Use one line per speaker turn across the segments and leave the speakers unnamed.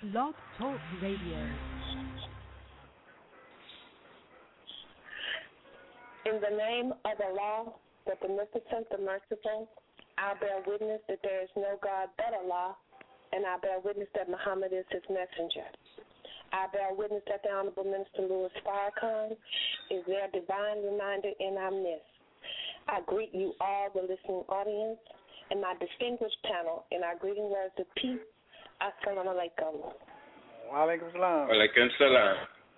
Blog Talk Radio.
In the name of Allah, the Beneficent, the Merciful, I bear witness that there is no God but Allah, and I bear witness that Muhammad is his messenger. I bear witness that the Honorable Minister Louis Farrakhan is their divine reminder in our midst. I greet you all, the listening audience, and my distinguished panel in our greeting words of peace. Assalamu alaikum.
Wa alaikum salam.
Wa alaikum salam.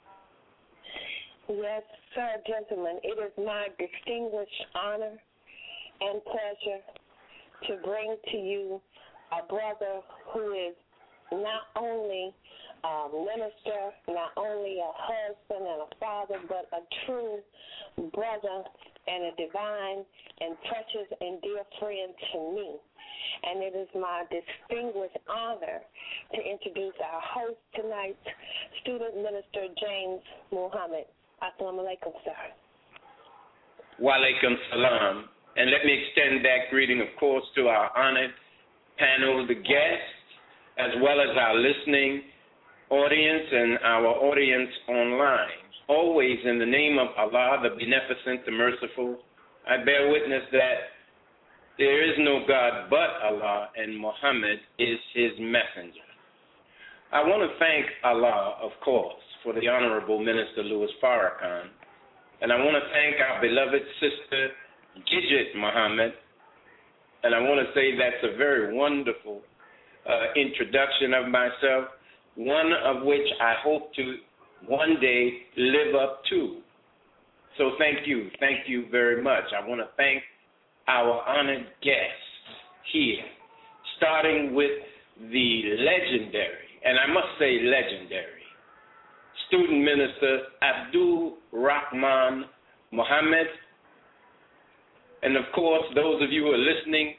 Yes, sir, gentlemen, it is my distinguished honor and pleasure to bring to you a brother who is not only a minister, not only a husband and a father, but a true brother and a divine and precious and dear friend to me. And it is my distinguished honor to introduce our host tonight, Student Minister James Muhammad. Assalamu alaikum, sir.
Wa alaikum salam. And let me extend that greeting, of course, to our honored panel, the guests, as well as our listening audience and our audience online. Always in the name of Allah, the Beneficent, the Merciful, I bear witness that there is no God but Allah, and Muhammad is his messenger. I want to thank Allah, of course, for the Honorable Minister Louis Farrakhan, and I want to thank our beloved sister, Gidget Muhammad, and I want to say that's a very wonderful introduction of myself, one of which I hope to one day live up to. So thank you very much. I want to thank our honored guests here, starting with the legendary, and I must say legendary, Student Minister Abdul Rahman Muhammad. And of course, those of you who are listening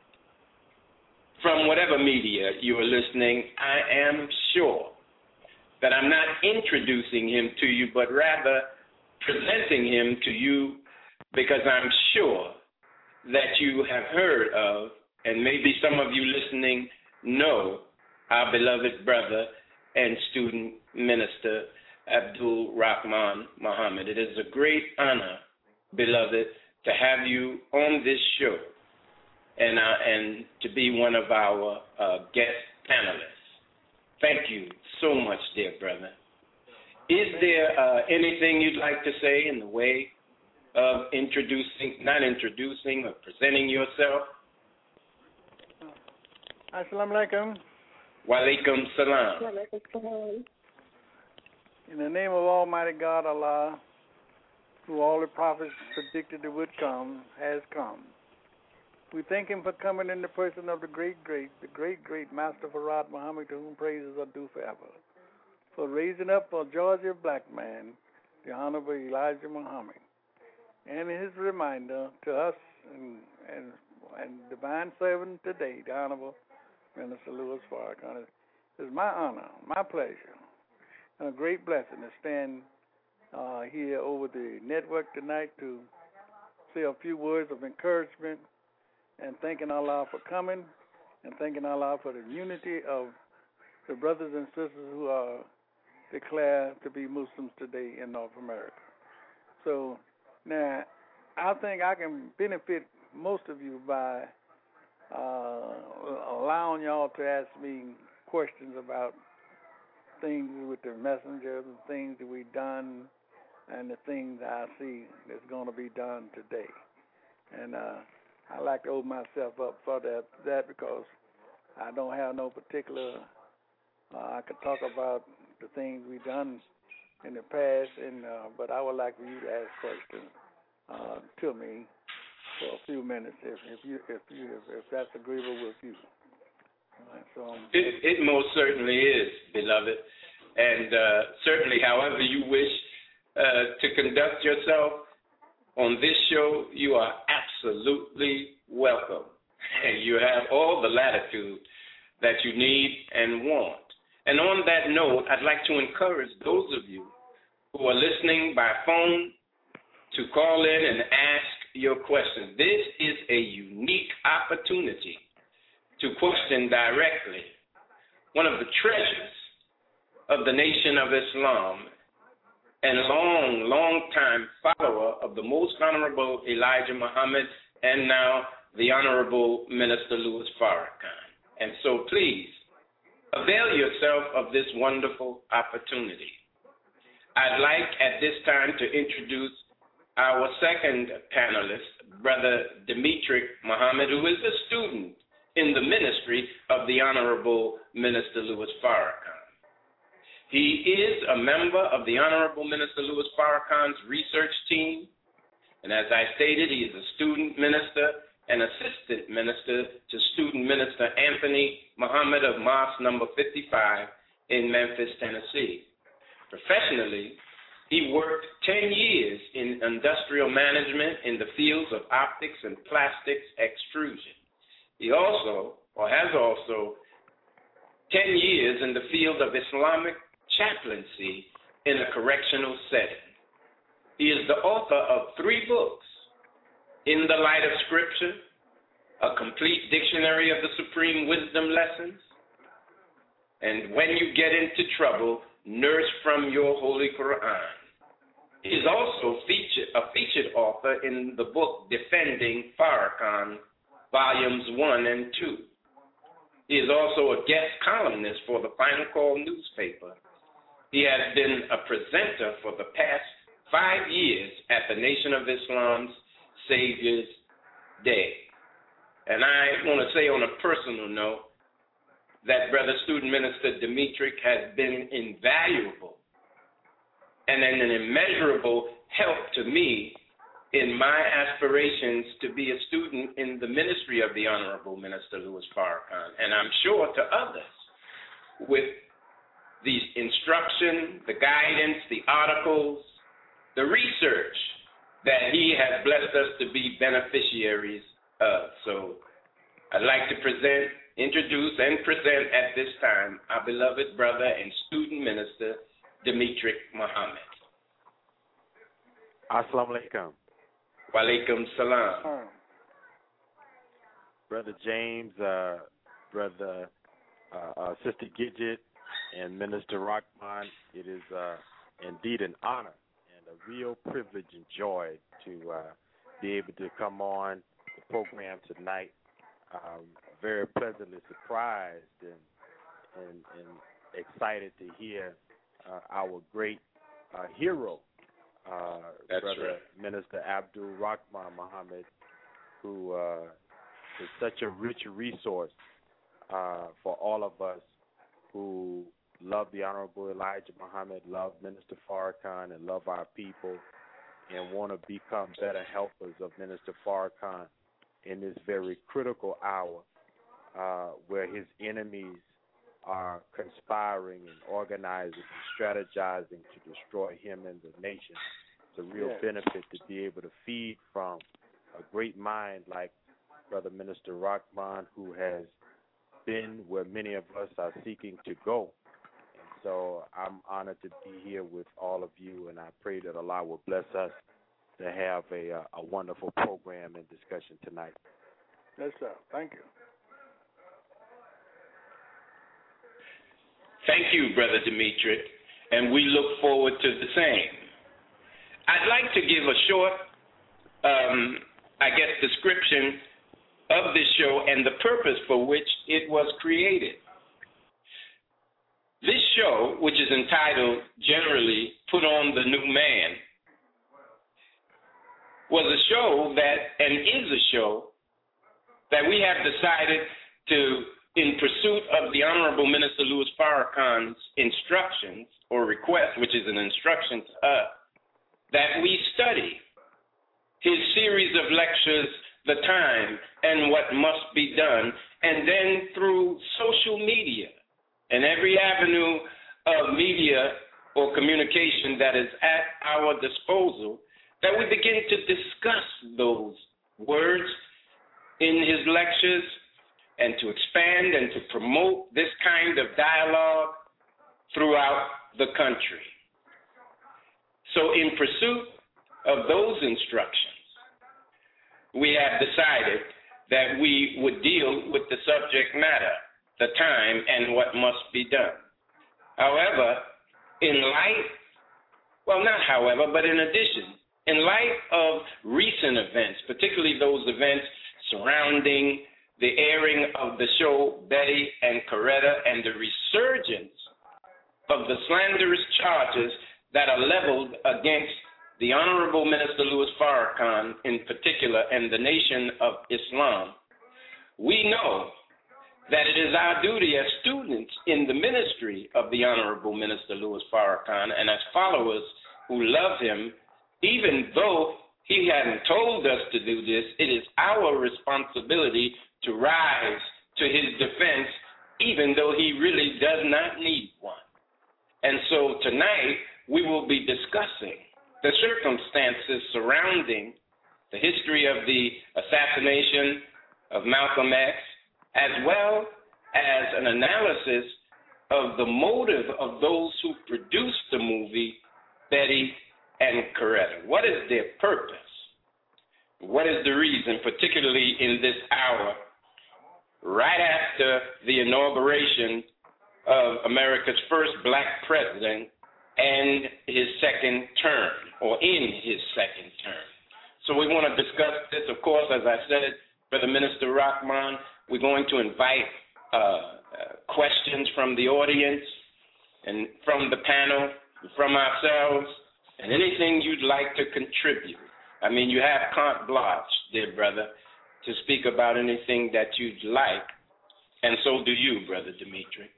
from whatever media you are listening, I am sure that I'm not introducing him to you, but rather presenting him to you, because I'm sure that you have heard of, and maybe some of you listening know, our beloved brother and student minister, Abdul Rahman Muhammad. It is a great honor, beloved, to have you on this show and to be one of our guest panelists. Thank you so much, dear brother. Is there anything you'd like to say in the way of not introducing or presenting yourself?
Assalamu alaikum.
Wa alaikum salam.
In the name of Almighty God, Allah, who all the prophets predicted it would come, has come. We thank him for coming in the person of the great Master Farad Muhammad, to whom praises are due forever, for raising up a Georgia black man, the Honorable Elijah Muhammad, and his reminder to us and divine servant today, the Honorable Minister Louis Farrakhan. It is my honor, my pleasure, and a great blessing to stand here over the network tonight to say a few words of encouragement and thanking Allah for coming, and thanking Allah for the unity of the brothers and sisters who are declared to be Muslims today in North America. So now, I think I can benefit most of you by allowing y'all to ask me questions about things with the messenger, the things that we've done, and the things that I see that's going to be done today. And I like to open myself up for that because I don't have no particular, I could talk about the things we've done in the past, but I would like for you to ask questions to me for a few minutes, if that's agreeable with you. So
it most certainly is, beloved, and certainly, however you wish to conduct yourself on this show, you are absolutely welcome, and you have all the latitude that you need and want. And on that note, I'd like to encourage those of you who are listening by phone to call in and ask your questions. This is a unique opportunity to question directly one of the treasures of the Nation of Islam and long time follower of the Most Honorable Elijah Muhammad, and now the Honorable Minister Louis Farrakhan. And so please, avail yourself of this wonderful opportunity. I'd like at this time to introduce our second panelist, Brother Demetric Muhammad, who is a student in the ministry of the Honorable Minister Louis Farrakhan. He is a member of the Honorable Minister Louis Farrakhan's research team, and as I stated, he is a student minister and assistant minister to student minister Anthony Muhammad of Mosque number 55 in Memphis, Tennessee. Professionally, he worked 10 years in industrial management in the fields of optics and plastics extrusion. He has also 10 years in the field of Islamic chaplaincy in a correctional setting. He is the author of 3 books: In the Light of Scripture, A Complete Dictionary of the Supreme Wisdom Lessons, and When You Get Into Trouble, Nurse from Your Holy Quran. He is also a featured author in the book Defending Farrakhan, Volumes 1 and 2. He is also a guest columnist for the Final Call newspaper. He has been a presenter for the past 5 years at the Nation of Islam's Savior's Day. And I want to say on a personal note that Brother Student Minister Demetric has been invaluable and an immeasurable help to me in my aspirations to be a student in the ministry of the Honorable Minister Louis Farrakhan, and I'm sure to others, with the instruction, the guidance, the articles, the research that he has blessed us to be beneficiaries of. So I'd like to introduce and present at this time our beloved brother and student minister, Demetric Muhammad.
Assalamu alaikum.
Wa alaikum salam.
Brother James, Brother Sister Gidget, and Minister Rahman, it is indeed an honor and a real privilege and joy to be able to come on the program tonight. Very pleasantly surprised and excited to hear our great hero, Brother Minister Abdul Rahman Muhammad, who is such a rich resource for all of us who love the Honorable Elijah Muhammad, love Minister Farrakhan, and love our people, and want to become better helpers of Minister Farrakhan in this very critical hour where his enemies are conspiring and organizing and strategizing to destroy him and the nation. It's a real benefit to be able to feed from a great mind like Brother Minister Rahman, who has been where many of us are seeking to go. And so I'm honored to be here with all of you, and I pray that Allah will bless us to have a wonderful program and discussion tonight.
Yes, sir. Thank you.
Thank you, Brother Demetric, and we look forward to the same. I'd like to give a short, description of this show and the purpose for which it was created. This show, which is entitled generally Put on the New Man, was a show and is a show that we have decided to, in pursuit of the Honorable Minister Louis Farrakhan's instructions or request, which is an instruction to us, that we study his series of lectures, The Time and What Must Be Done, and then through social media and every avenue of media or communication that is at our disposal, that we begin to discuss those words in his lectures and to expand and to promote this kind of dialogue throughout the country. So in pursuit of those instructions, we have decided that we would deal with the subject matter, the time, and what must be done. However, in light, well, not however, but in addition, in light of recent events, particularly those events surrounding the airing of the show Betty and Coretta and the resurgence of the slanderous charges that are leveled against the Honorable Minister Louis Farrakhan in particular and the Nation of Islam, we know that it is our duty as students in the ministry of the Honorable Minister Louis Farrakhan and as followers who love him, even though he hadn't told us to do this, it is our responsibility to rise to his defense, even though he really does not need one. And so tonight we will be discussing the circumstances surrounding the history of the assassination of Malcolm X, as well as an analysis of the motive of those who produced the movie Betty and Coretta. What is their purpose? What is the reason, particularly in this hour, right after the inauguration of America's first black president and his second term, or in his second term? So we want to discuss this, of course, as I said, Brother Minister Rahman. We're going to invite questions from the audience and from the panel, from ourselves, and anything you'd like to contribute. I mean, you have carte blanche, dear brother, to speak about anything that you'd like, and so do you, Brother Dimitri.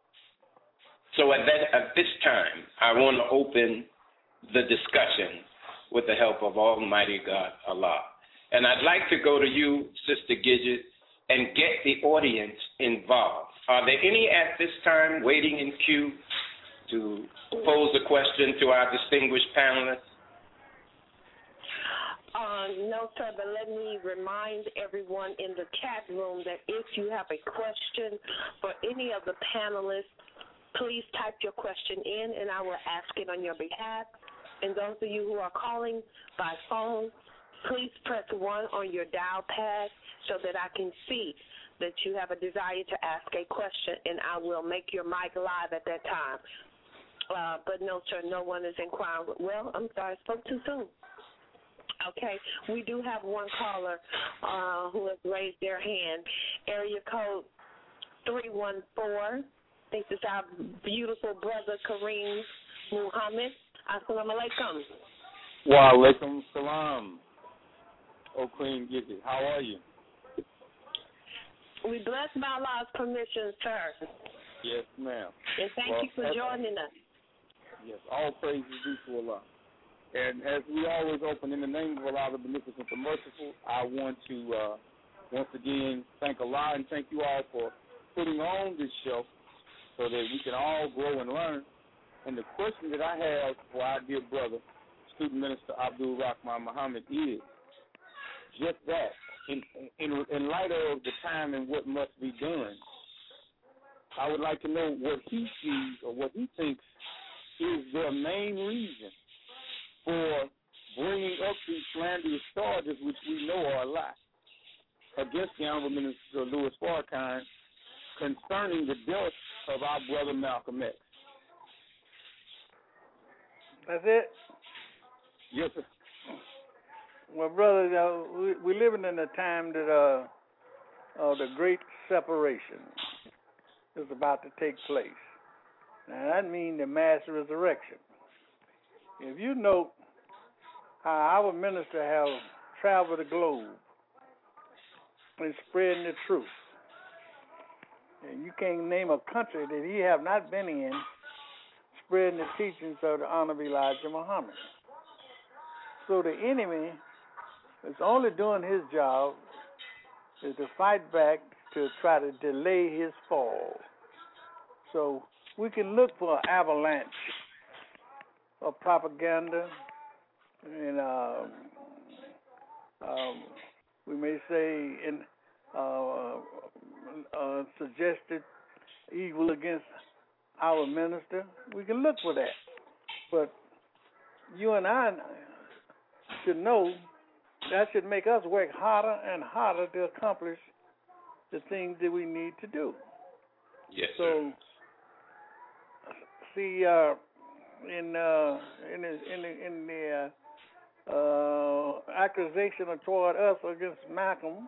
So at this time, I want to open the discussion with the help of Almighty God, Allah. And I'd like to go to you, Sister Gidget, and get the audience involved. Are there any at this time waiting in queue to pose a question to our distinguished panelists?
No, sir, but let me remind everyone in the chat room that if you have a question for any of the panelists, please type your question in, and I will ask it on your behalf. And those of you who are calling by phone, please press 1 on your dial pad so that I can see that you have a desire to ask a question, and I will make your mic live at that time. But no, sir, no one is inquiring. Well, I'm sorry, I spoke too soon. Okay, we do have one caller who has raised their hand. Area code 314. I think this is our beautiful brother Kareem Muhammad. Assalamu alaikum.
Wa alaikum salam. Oh, Queen Gidget, how are you?
We bless by Allah's permission, sir.
Yes, ma'am.
And thank you for joining us.
Yes, all praise is due to Allah. And as we always open in the name of Allah, the Beneficent, the Merciful, I want to once again thank Allah and thank you all for putting on this show so that we can all grow and learn. And the question that I have for our dear brother, Student Minister Abdul Rahman Muhammad, is just that. In light of the time and what must be done, I would like to know what he sees or what he thinks is their main reason for bringing up these slanderous charges, which we know are a lie, against the Honorable Minister Louis Farrakhan concerning the death of our brother Malcolm X.
That's it?
Yes, sir.
Well, brother, we're living in a time that the great separation is about to take place. Now, that means the mass resurrection. If you note how our minister has traveled the globe and spreading the truth, and you can't name a country that he have not been in spreading the teachings of the Honorable Elijah Muhammad. So the enemy is only doing his job is to fight back to try to delay his fall. So we can look for an avalanche of propaganda and we may say suggested evil against our minister. We can look for that. But you and I should know that should make us work harder and harder to accomplish the things that we need to do.
Yes,
so,
sir.
see in the accusation toward us against Malcolm,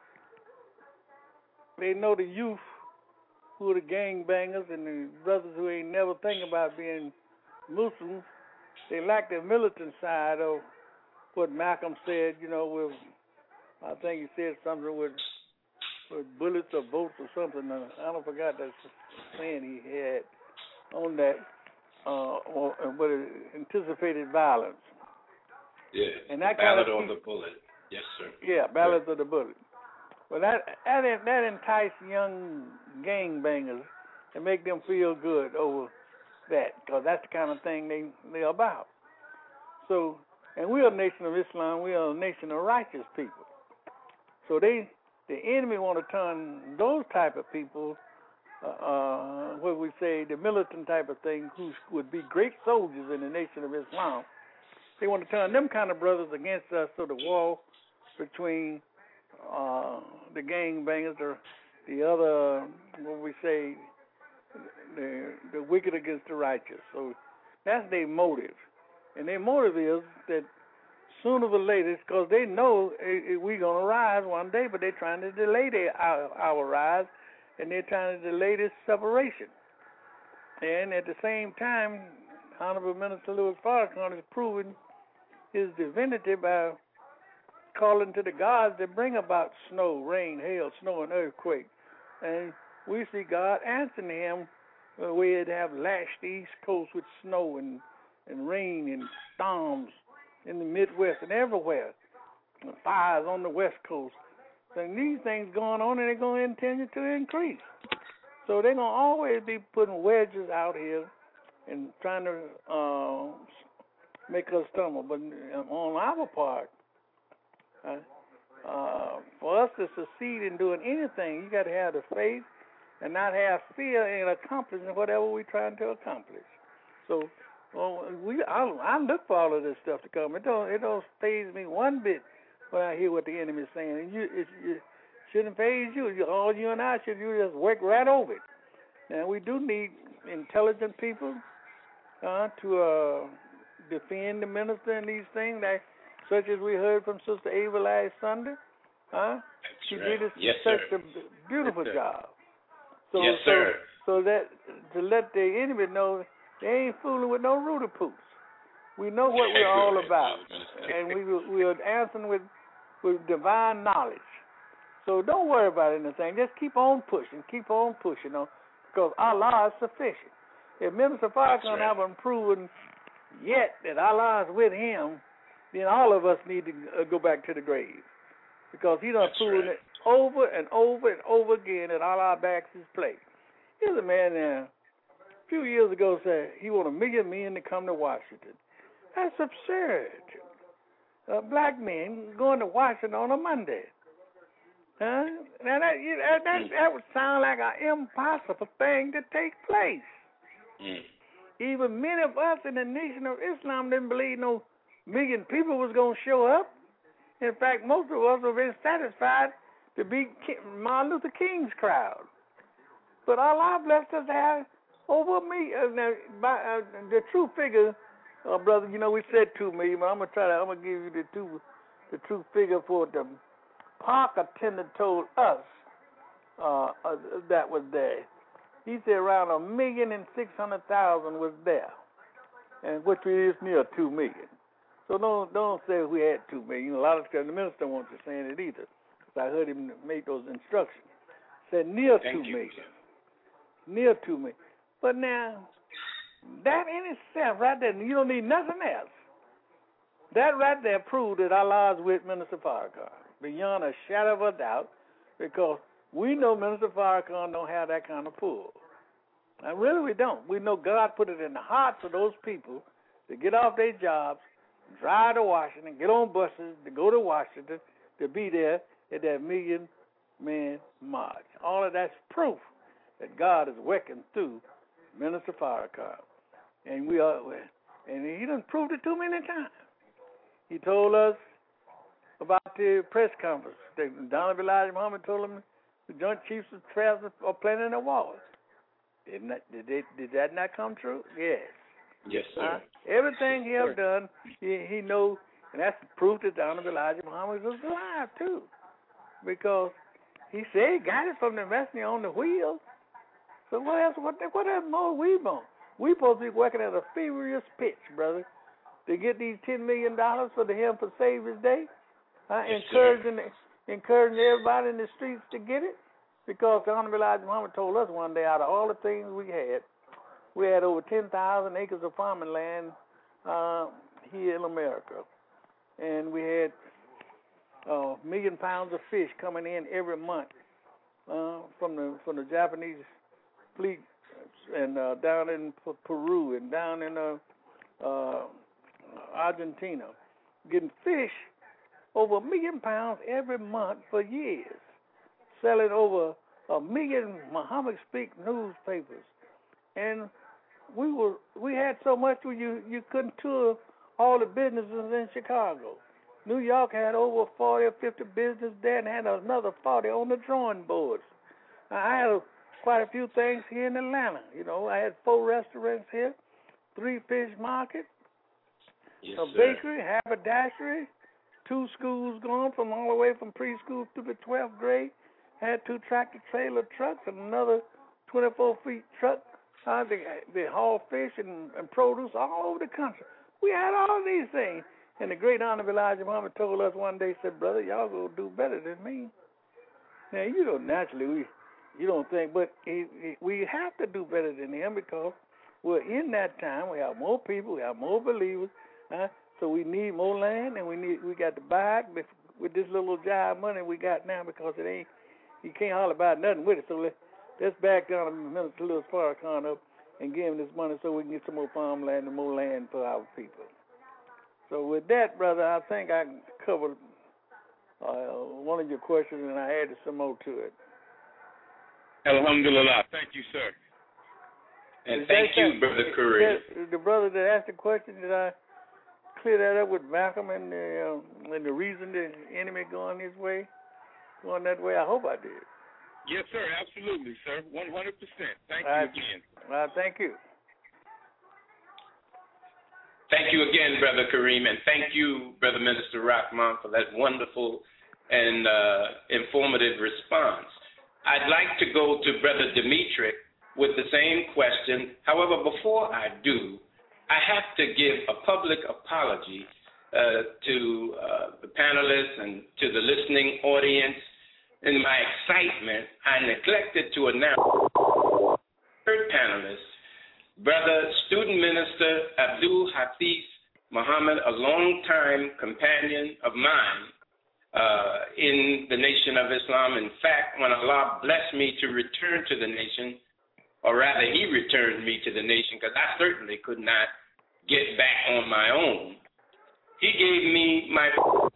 they know the youth who are the gangbangers and the brothers who ain't never think about being Muslims. They like the militant side of what Malcolm said, with, I think he said something with bullets or boats or something. I don't forgot that saying he had on that, but anticipated violence.
Yeah,
and that
ballad
kind of
on the bullet. Yes, sir.
Yeah, ballads of the bullet. Well, that entice young gangbangers and make them feel good over that, because that's the kind of thing they're about. So, and we are a nation of Islam. We are a nation of righteous people. So the enemy want to turn those type of people, what we say, the militant type of thing, who would be great soldiers in the nation of Islam. They want to turn them kind of brothers against us, so the war between the gangbangers or the other, what we say, the wicked against the righteous. So that's their motive. And their motive is that sooner or later, because they know we're going to rise one day, but they're trying to delay our rise, and they're trying to delay this separation. And at the same time, Honorable Minister Louis Farrakhan is proving his divinity by calling to the gods that bring about snow, rain, hail, snow, and earthquake. And we see God answering him where it have lashed the East Coast with snow and rain and storms in the Midwest and everywhere. And fires on the West Coast. And these things going on, and they're going to continue to increase. So they're going to always be putting wedges out here and trying to make us stumble. But on our part, for us to succeed in doing anything, you got to have the faith and not have fear in accomplishing whatever we're trying to accomplish. So I look for all of this stuff to come. It don't faze me one bit when I hear what the enemy is saying. It shouldn't faze you. All you and I should do is work right over it. Now, we do need intelligent people to defend the minister in these things, such as we heard from Sister Ava last Sunday. She did such a beautiful job. So,
yes, sir.
So that to let the enemy know they ain't fooling with no rooty poops. We know what we're all about, and we are answering with divine knowledge. So don't worry about anything. Just keep on pushing, because Allah is sufficient. If Minister Farrakhan haven't proven yet that Allah is with him, then all of us need to go back to the grave, because he done proven it over and over and over again that Allah backs his place. Here's a man there a few years ago said he want 1 million men to come to Washington. That's absurd. Black men going to Washington on a Monday. Now that would sound like an impossible thing to take place. Even many of us in the Nation of Islam didn't believe no 1 million people was going to show up. In fact, most of us have been satisfied to be Martin Luther King's crowd. But Allah blessed us to have over me. The true figure, brother, we said 2 million, but I'm gonna give you the true figure for the park attendant told us that was there. He said around 1,600,000 was there, and which is near 2 million. So don't say we had 2 million. A lot of times the minister won't be saying it either, because I heard him make those instructions. Said near 2 million. Near 2 million. But now, that in itself right there, you don't need nothing else. That right there proved that Allah is with Minister Farrakhan, beyond a shadow of a doubt, because we know Minister Farrakhan don't have that kind of pull. And really we don't. We know God put it in the hearts of those people to get off their jobs, drive to Washington, get on buses to go to Washington, to be there at that 1 million man march. All of that's proof that God is working through Minister Farrakhan. And he done proved it too many times. He told us about the press conference. Donald Elijah Muhammad told him the Joint Chiefs of Staff are planning a war. Did that not come true? Yes.
Yes, sir.
Everything he have done, he knows, and that's proof that the Honorable Elijah Muhammad was alive too, because he said he got it from the messenger on the wheel. So what else? What else more we want? We supposed to be working at a furious pitch, brother, to get these $10 million for the Hymn for Savior's Day.
Yes,
encouraging everybody in the streets to get it, because the Honorable Elijah Muhammad told us one day, out of all the things we had over 10,000 acres of farming land here in America, and we had 1 million pounds of fish coming in every month from the Japanese fleet, and down in Peru and down in Argentina, getting fish over 1 million pounds every month for years, selling over 1 million Muhammad Speak newspapers, and we had so much you couldn't tour all the businesses in Chicago. New York had over 40 or 50 businesses there and had another 40 on the drawing boards. I had quite a few things here in Atlanta. You know, I had 4 restaurants here, 3 fish markets, a bakery, haberdashery, 2 schools going from all the way from preschool to the 12th grade. Had 2 tractor-trailer trucks and another 24-foot truck. They haul fish and produce all over the country. We had all these things. And the great Honorable Elijah Muhammad told us one day, said, brother, y'all going to do better than me. Now, you know, naturally, you don't think, but we have to do better than him, because we're in that time. We have more people. We have more believers. So we need more land, and we got to buy it with this little jive money we got now, because you can't hardly buy nothing with it. So let's back down to Minister Louis Farrakhan up and give him this money so we can get some more farmland and more land for our people. So with that, brother, I think I covered one of your questions, and I added some more to it.
Alhamdulillah. Thank you, sir.
And thank you, Brother Curry.
The brother that asked the question, did I clear that up with Malcolm and the reason the enemy going that way? I hope I did.
Yes, sir. Absolutely, sir. 100%. Thank you again.
Thank you.
Thank you again, Brother Kareem, and thank you, Brother Minister Rahman, for that wonderful and informative response. I'd like to go to Brother Dimitri with the same question. However, before I do, I have to give a public apology to the panelists and to the listening audience. In my excitement, I neglected to announce the third panelist, Brother Student Minister Abdul Hafiz Muhammad, a longtime companion of mine in the Nation of Islam. In fact, when Allah blessed me to return to the nation, or rather He returned me to the nation, because I certainly could not get back on my own, He gave me my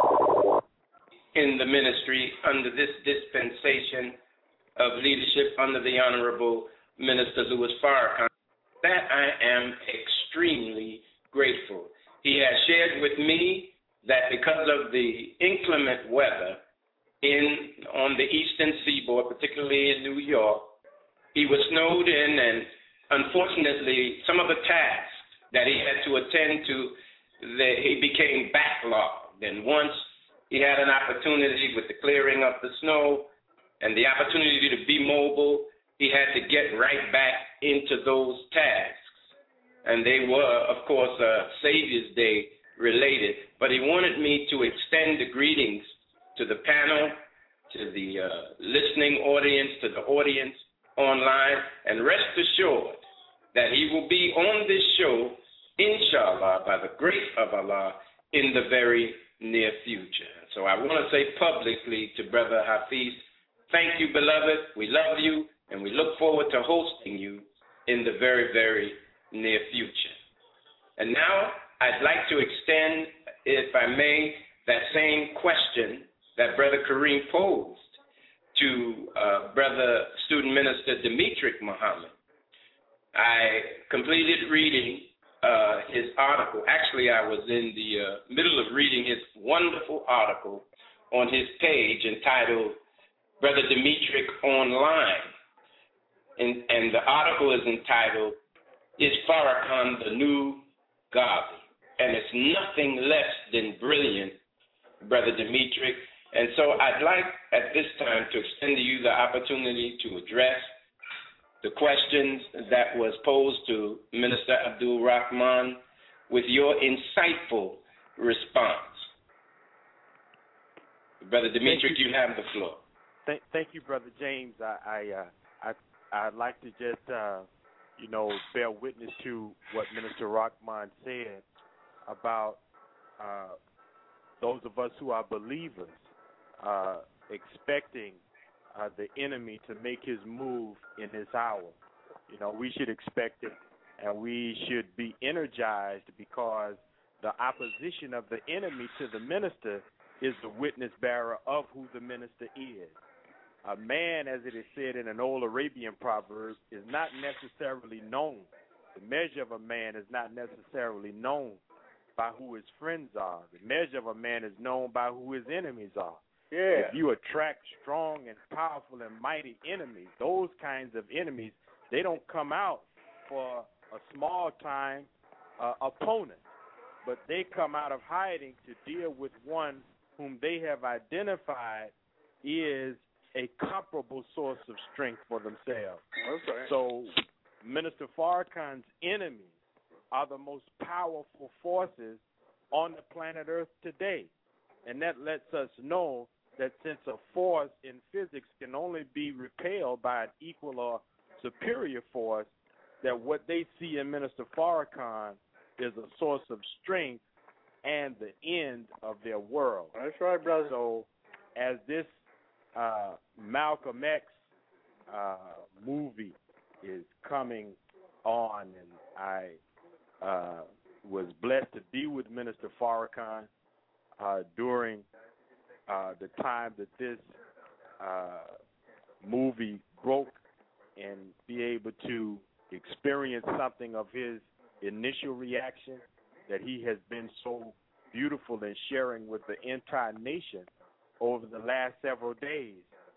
in the ministry under this dispensation of leadership under the Honorable Minister Louis Farrakhan. That I am extremely grateful. He has shared with me that because of the inclement weather on the eastern seaboard, particularly in New York, he was snowed in, and unfortunately, some of the tasks that he had to attend to, he became backlogged. And once he had an opportunity with the clearing of the snow and the opportunity to be mobile, he had to get right back into those tasks. And they were, of course, Savior's Day related. But he wanted me to extend the greetings to the panel, to the listening audience, to the audience online, and rest assured that he will be on this show, inshallah, by the grace of Allah, in the very near future. So I want to say publicly to Brother Hafiz, thank you, beloved. We love you, and we look forward to hosting you in the very, very near future. And now I'd like to extend, if I may, that same question that Brother Kareem posed to Brother Student Minister Dimitri Muhammad. I completed reading his article. Actually, I was in the middle of reading his wonderful article on his page entitled Brother Dimitri Online. and the article is entitled, "Is Farrakhan the New Ghazi?" And it's nothing less than brilliant, Brother Demetric. And so I'd like at this time to extend to you the opportunity to address the questions that was posed to Minister Abdul Rahman with your insightful response. Brother Demetric, you have the floor.
Thank you, Brother James. I'd like to just, bear witness to what Minister Rahman said about those of us who are believers expecting the enemy to make his move in this hour. We should expect it, and we should be energized because the opposition of the enemy to the minister is the witness bearer of who the minister is. A man, as it is said in an old Arabian proverb, is not necessarily known. The measure of a man is not necessarily known by who his friends are. The measure of a man is known by who his enemies are.
Yeah.
If you attract strong and powerful and mighty enemies, those kinds of enemies, they don't come out for a small-time opponent, but they come out of hiding to deal with one whom they have identified is a comparable source of strength for themselves.
Okay.
So Minister Farrakhan's enemies are the most powerful forces on the planet Earth today. And that lets us know that since a force in physics can only be repelled by an equal or superior force, that what they see in Minister Farrakhan is a source of strength and the end of their world.
That's right, brother.
So as this Malcolm X movie is coming on, and I was blessed to be with Minister Farrakhan during the time that this movie broke, and be able to experience something of his initial reaction that he has been so beautiful in sharing with the entire nation over the last several days.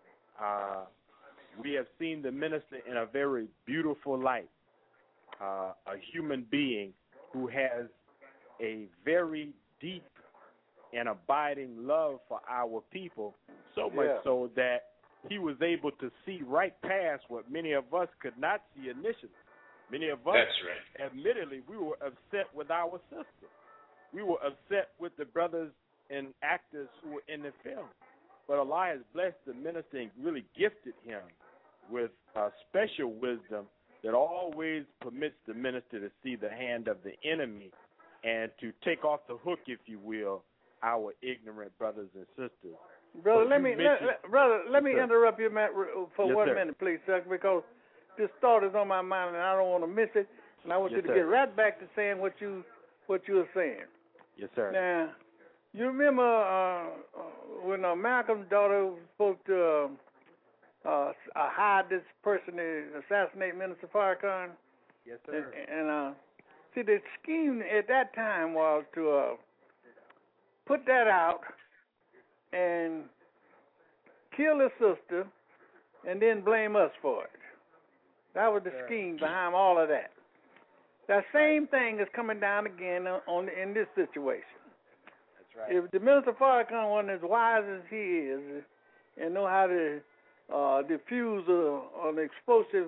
We have seen the minister in a very beautiful light, a human being who has a very deep and abiding love for our people, so much so that he was able to see right past what many of us could not see initially. Many of us,
That's right.
admittedly, we were upset with our sister. We were upset with the brothers and actors who were in the film. But Allah has blessed the minister and really gifted him with special wisdom that always permits the minister to see the hand of the enemy and to take off the hook, if you will, our ignorant brothers and sisters.
Brother, let me interrupt you, Matt, for
Yes,
1
sir.
minute, please, sir, because this thought is on my mind and I don't want to miss it. And I want
Yes,
you to
sir.
get right back to saying what you were saying.
Yes, sir.
Now, you remember when Malcolm's daughter was supposed to hide this person to assassinate Minister Farrakhan?
Yes, sir.
And see, the scheme at that time was to put that out and kill his sister and then blame us for it. That was the scheme behind all of that. That same thing is coming down again in this situation.
That's right.
If the Minister Farrakhan wasn't as wise as he is and know how to diffuse an explosive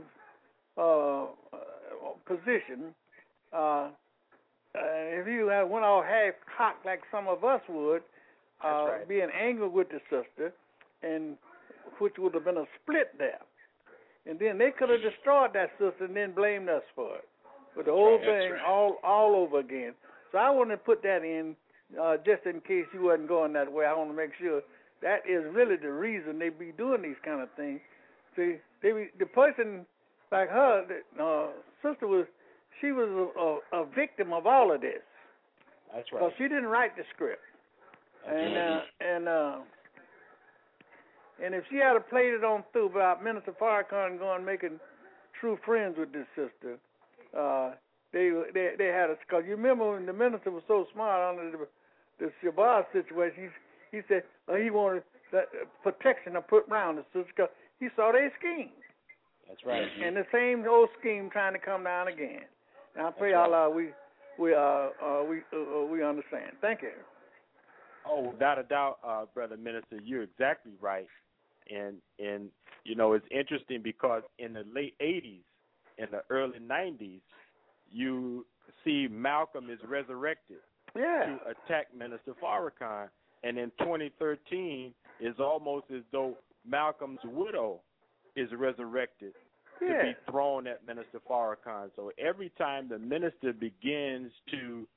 position, if he had went all half-cocked like some of us would,
right.
being angry with the sister, and which would have been a split there. And then they could have destroyed that sister and then blamed us for it. But the whole thing all over again. So I want to put that in just in case you wasn't going that way. I want to make sure that is really the reason they be doing these kind of things. See, the person like her, sister was a victim of all of this.
That's right.
Because she didn't write the script. And if she had played it on through about Minister Farrakhan going making true friends with this sister, they had us. Because you remember when the minister was so smart under the Shabazz situation, he said he wanted that protection to put around the sister because he saw their scheme.
That's right.
And the same old scheme trying to come down again. And I pray
right.
Allah we understand. Thank you.
Oh, without a doubt, Brother Minister, you're exactly right. And you know, it's interesting because in the late 80s, in the early 90s, you see Malcolm is resurrected to attack Minister Farrakhan. And in 2013, it's almost as though Malcolm's widow is resurrected to be thrown at Minister Farrakhan. So every time the minister begins to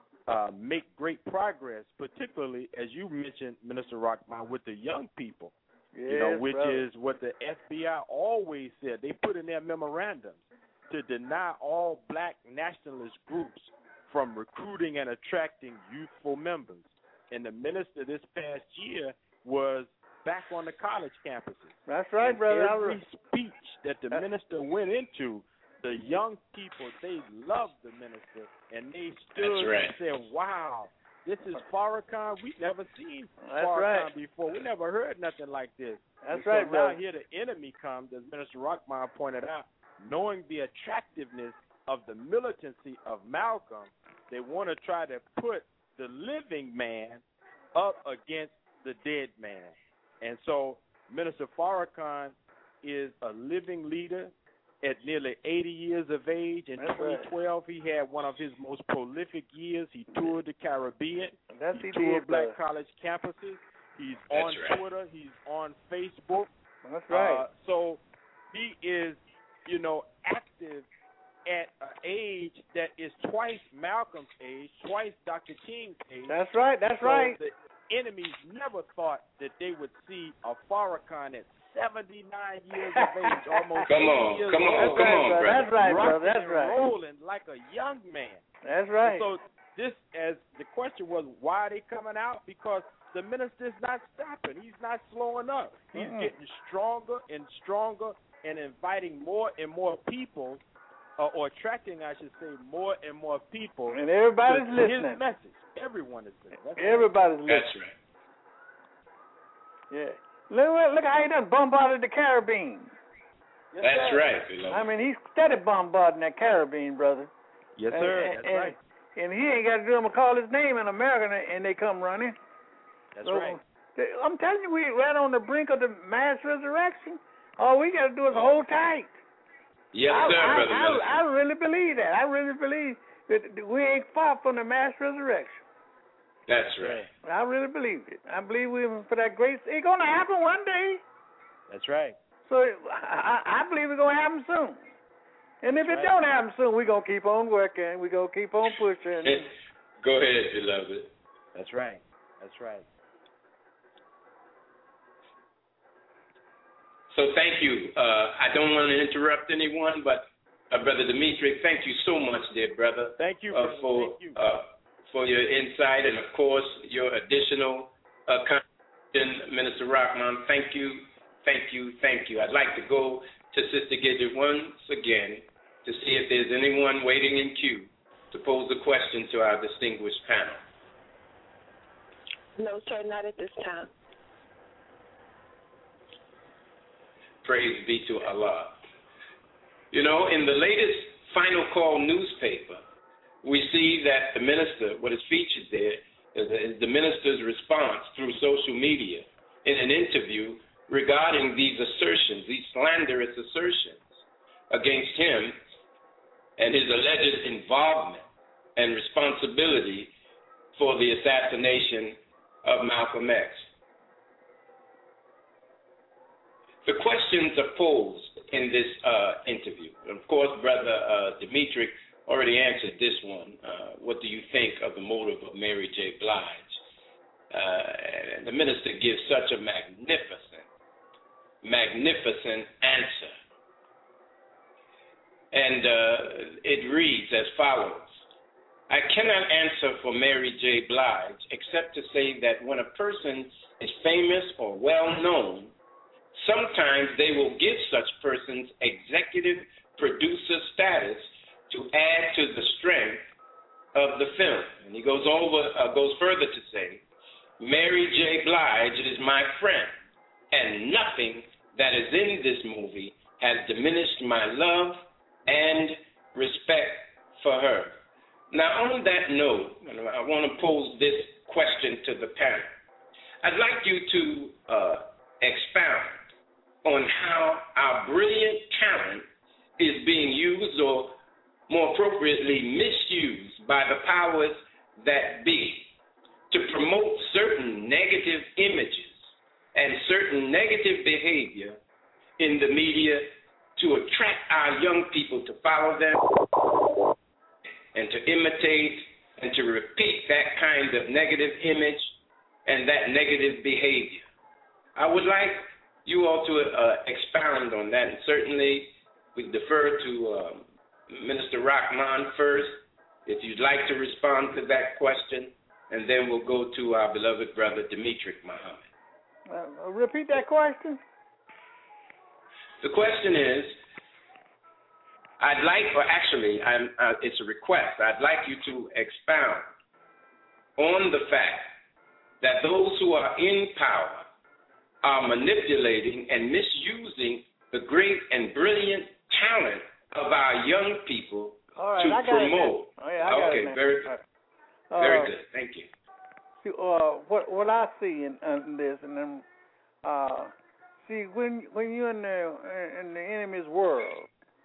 make great progress, particularly, as you mentioned, Minister Rockman, with the young people, you know, which is what the FBI always said. They put in their memorandums to deny all black nationalist groups from recruiting and attracting youthful members. And the minister this past year was back on the college campuses.
That's right,
and
brother.
Every speech that the minister went into, the young people, they loved the minister, and they stood and said, wow, this is Farrakhan. We've never seen Farrakhan before. We never heard nothing like this.
That's
so
right,
now
brother.
here the enemy comes, as Minister Rockman pointed out, knowing the attractiveness of the militancy of Malcolm, they want to try to put the living man up against the dead man. And so Minister Farrakhan is a living leader at nearly 80 years of age. In 2012, he had one of his most prolific years. He toured the Caribbean. He toured black college campuses. He's on Twitter. He's on Facebook.
That's right.
So he is, you know, active at an age that is twice Malcolm's age, twice Dr. King's age.
That's right. That's
so
right.
The enemies never thought that they would see a Farrakhan at 79 years of age, almost 80 years old.
Come on, brother. That's right, brother. That's right.
Rolling like a young man.
That's right.
And so this, as the question was, why are they coming out? Because the minister's not stopping. He's not slowing up. He's getting stronger and stronger and inviting more and more people, or attracting, I should say, more and more people.
And everybody's
to
listening.
His message. Everyone is listening.
Everybody's listening.
That's right.
Yeah. Look how he done bombarded the Caribbean.
Yes,
That's
sir.
right, beloved.
I mean, he's steady bombarding that Caribbean, brother.
Yes, sir. That's right.
And he ain't got to do them to call his name in America, and they come running.
That's right.
I'm telling you, we're right on the brink of the mass resurrection. All we got to do is hold tight.
Yes, sir, brother.
I really believe that. I really believe that we ain't far from the mass resurrection.
That's right.
I really believe it. I believe we're for that great. It's going to happen one day.
That's right.
So I believe it's going to happen soon. And if it don't happen soon, we're going to keep on working. We're going to keep on pushing.
Go ahead, beloved.
That's right. That's right.
So thank you. I don't want to interrupt anyone, but Brother Dimitri, thank you so much, dear brother.
Thank you,
for your insight and, of course, your additional contribution, Minister Rockman. Thank you, thank you, thank you. I'd like to go to Sister Gidget once again to see if there's anyone waiting in queue to pose a question to our distinguished panel.
No, sir, not at this time.
Praise be to Allah. You know, in the latest Final Call newspaper, we see that the minister, what is featured there, is the minister's response through social media in an interview regarding these assertions, these slanderous assertions against him and his alleged involvement and responsibility for the assassination of Malcolm X. The questions are posed in this interview. Of course, Brother Dimitri already answered this one. What do you think of the motive of Mary J. Blige? And the minister gives such a magnificent answer. And it reads as follows. I cannot answer for Mary J. Blige except to say that when a person is famous or well-known, sometimes they will give such persons executive producer status to add to the strength of the film. And he goes further to say, Mary J. Blige is my friend, and nothing that is in this movie has diminished my love and respect for her. Now, on that note, I want to pose this question to the panel. I'd like you to expound on how our brilliant talent is being used, or more appropriately, misused by the powers that be to promote certain negative images and certain negative behavior in the media to attract our young people to follow them and to imitate and to repeat that kind of negative image and that negative behavior. I would like you all to expound on that, and certainly we defer to Minister Rahman first, if you'd like to respond to that question, and then we'll go to our beloved brother Demetric Muhammad.
Repeat that question.
The question is, it's a request. I'd like you to expound on the fact that those who are in power are manipulating and misusing the great and brilliant talent of our young people to promote. Okay, very good. Very good. Thank you.
What I see in this, and then see when you're in the enemy's world,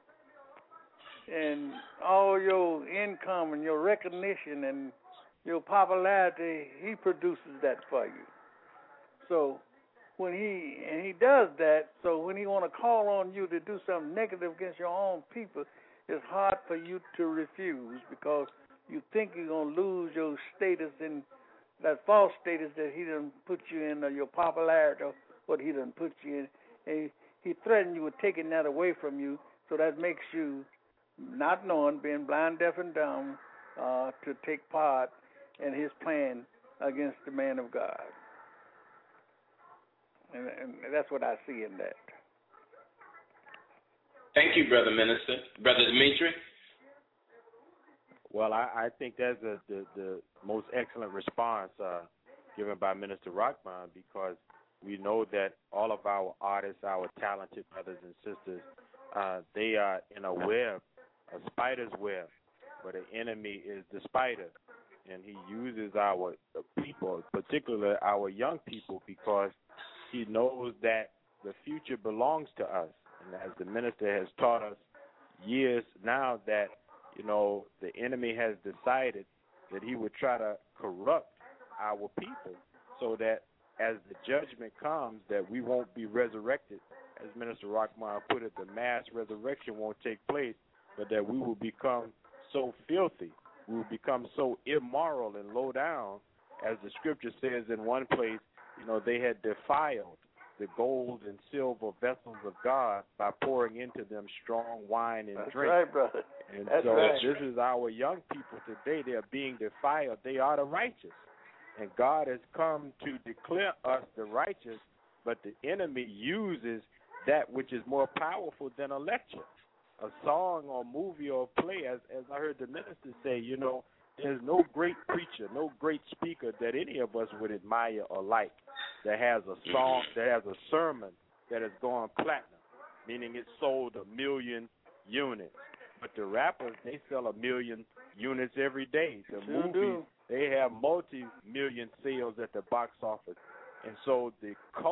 and all your income and your recognition and your popularity, he produces that for you. So when he does that, so when he want to call on you to do something negative against your own people, it's hard for you to refuse, because you think you're going to lose your status in that false status that he done put you in, or your popularity, or what he done put you in. And he threatened you with taking that away from you, so that makes you not knowing, being blind, deaf, and dumb, to take part in his plan against the man of God. And that's what I see in that.
Thank you, Brother Minister. Brother Dimitri?
Well, I think that's the most excellent response given by Minister Rahman, because we know that all of our artists, our talented brothers and sisters, they are in a web, a spider's web, where the enemy is the spider. And he uses our people, particularly our young people, because he knows that the future belongs to us. And as the minister has taught us years now, that, the enemy has decided that he would try to corrupt our people, so that as the judgment comes, that we won't be resurrected. As Minister Rahman put it, the mass resurrection won't take place, but that we will become so filthy, we will become so immoral and low down, as the scripture says in one place, they had defiled the gold and silver vessels of God by pouring into them strong wine and drink.
That's right, brother.
And
That's
so
right.
This is our young people today. They are being defiled. They are the righteous. And God has come to declare us the righteous, but the enemy uses that which is more powerful than a lecture. A song or movie or play, as I heard the minister say, there's no great preacher, no great speaker that any of us would admire or like that has a song, that has a sermon that has gone platinum, meaning it sold 1 million units. But the rappers, they sell 1 million units every day. The movies, they have multi-million sales at the box office. And so the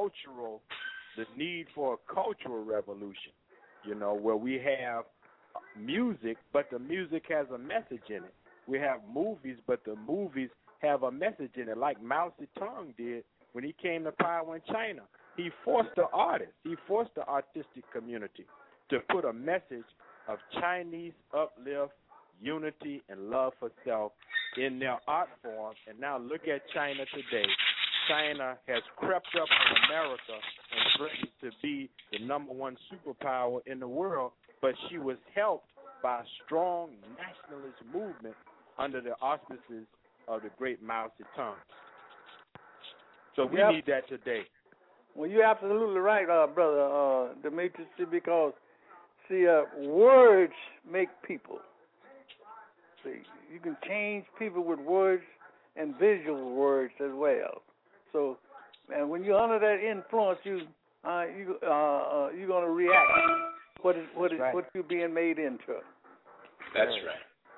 need for a cultural revolution, where we have music, but the music has a message in it. We have movies, but the movies have a message in it, like Mao Zedong did when he came to power in China. He forced the artists, he forced the artistic community to put a message of Chinese uplift, unity, and love for self in their art form. And now look at China today. China has crept up on America and threatens to be the #1 superpower in the world, but she was helped by a strong nationalist movement under the auspices of the great Mao Zedong. So we need that today.
Well, you're absolutely right, Brother Demetrius, because, words make people. See, you can change people with words and visual words as well. So, and when you're under that influence, you're going to react what
right.
what you're being made into.
That's right.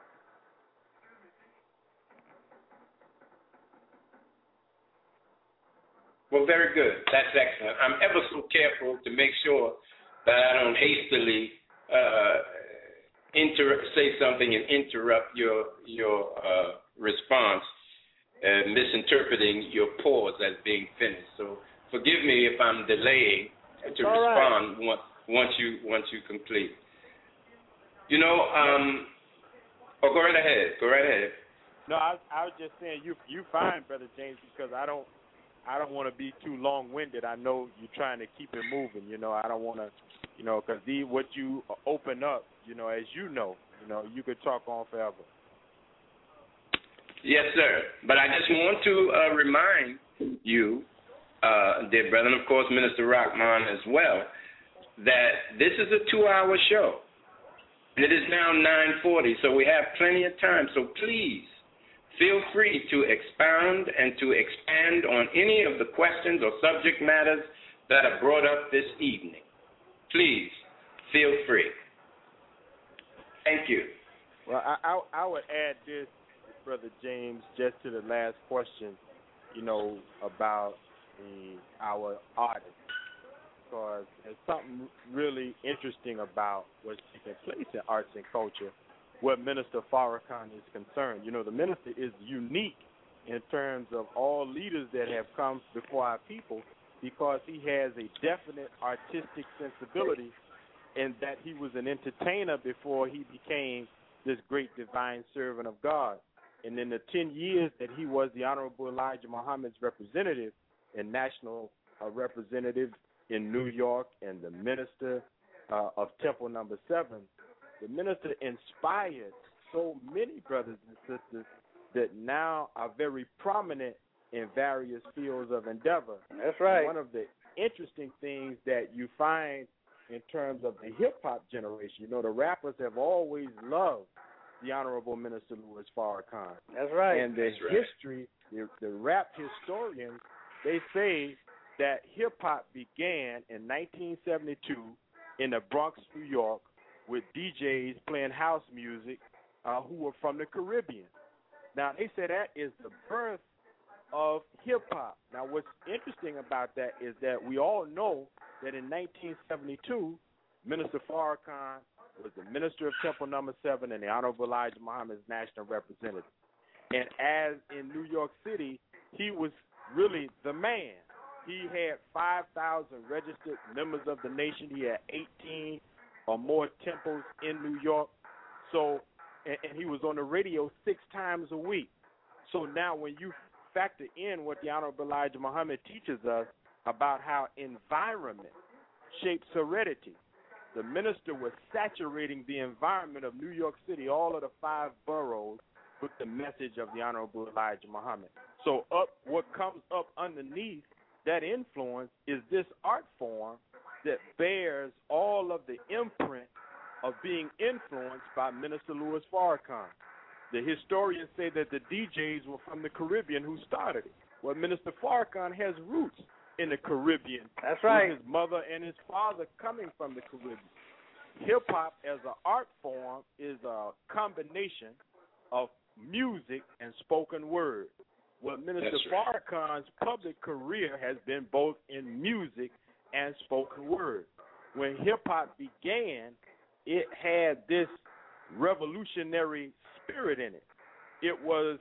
Well, very good. That's excellent. I'm ever so careful to make sure that I don't hastily say something and interrupt your response, misinterpreting your pause as being finished. So forgive me if I'm delaying to respond once you complete. You know, go right ahead. Go right ahead.
No, I was just saying you fine, Brother James, because I don't want to be too long-winded. I know you're trying to keep it moving. You know, I don't want to, because what you open up, as you know, you could talk on forever.
Yes, sir. But I just want to remind you, dear brother, and of course Minister Rahman as well, that this is a 2-hour show. And it is now 9:40, so we have plenty of time. So please feel free to expound and to expand on any of the questions or subject matters that are brought up this evening. Please feel free. Thank you.
Well, I would add this, Brother James, just to the last question, about our artists. Because there's something really interesting about what's taking place in arts and culture where Minister Farrakhan is concerned. The minister is unique in terms of all leaders that have come before our people because he has a definite artistic sensibility in that he was an entertainer before he became this great divine servant of God. And in the 10 years that he was the Honorable Elijah Muhammad's representative and national representative in New York and the minister of Temple Number 7, the minister inspired so many brothers and sisters that now are very prominent in various fields of endeavor.
That's right.
One of the interesting things that you find in terms of the hip-hop generation, the rappers have always loved the Honorable Minister Louis Farrakhan.
That's right.
And the history, the rap historians, they say that hip-hop began in 1972 in the Bronx, New York, with DJs playing house music who were from the Caribbean. Now, they say that is the birth of hip-hop. Now, what's interesting about that is that we all know that in 1972, Minister Farrakhan was the minister of Temple Number 7 and the Honorable Elijah Muhammad's national representative. And as in New York City, he was really the man. He had 5,000 registered members of the nation. He had 18 or more temples in New York. So, and he was on the radio 6 times a week. So now when you factor in what the Honorable Elijah Muhammad teaches us about how environment shapes heredity, the minister was saturating the environment of New York City, all of the 5 boroughs, with the message of the Honorable Elijah Muhammad. So what comes up underneath that influence is this art form that bears all of the imprint of being influenced by Minister Louis Farrakhan. The historians say that the DJs were from the Caribbean who started it. Well, Minister Farrakhan has roots in the Caribbean.
That's right.
With his mother and his father coming from the Caribbean. Hip-hop as an art form is a combination of music and spoken word. Well, Minister Farrakhan's public career has been both in music and spoken word. When hip-hop began, it had this revolutionary spirit in it. It was,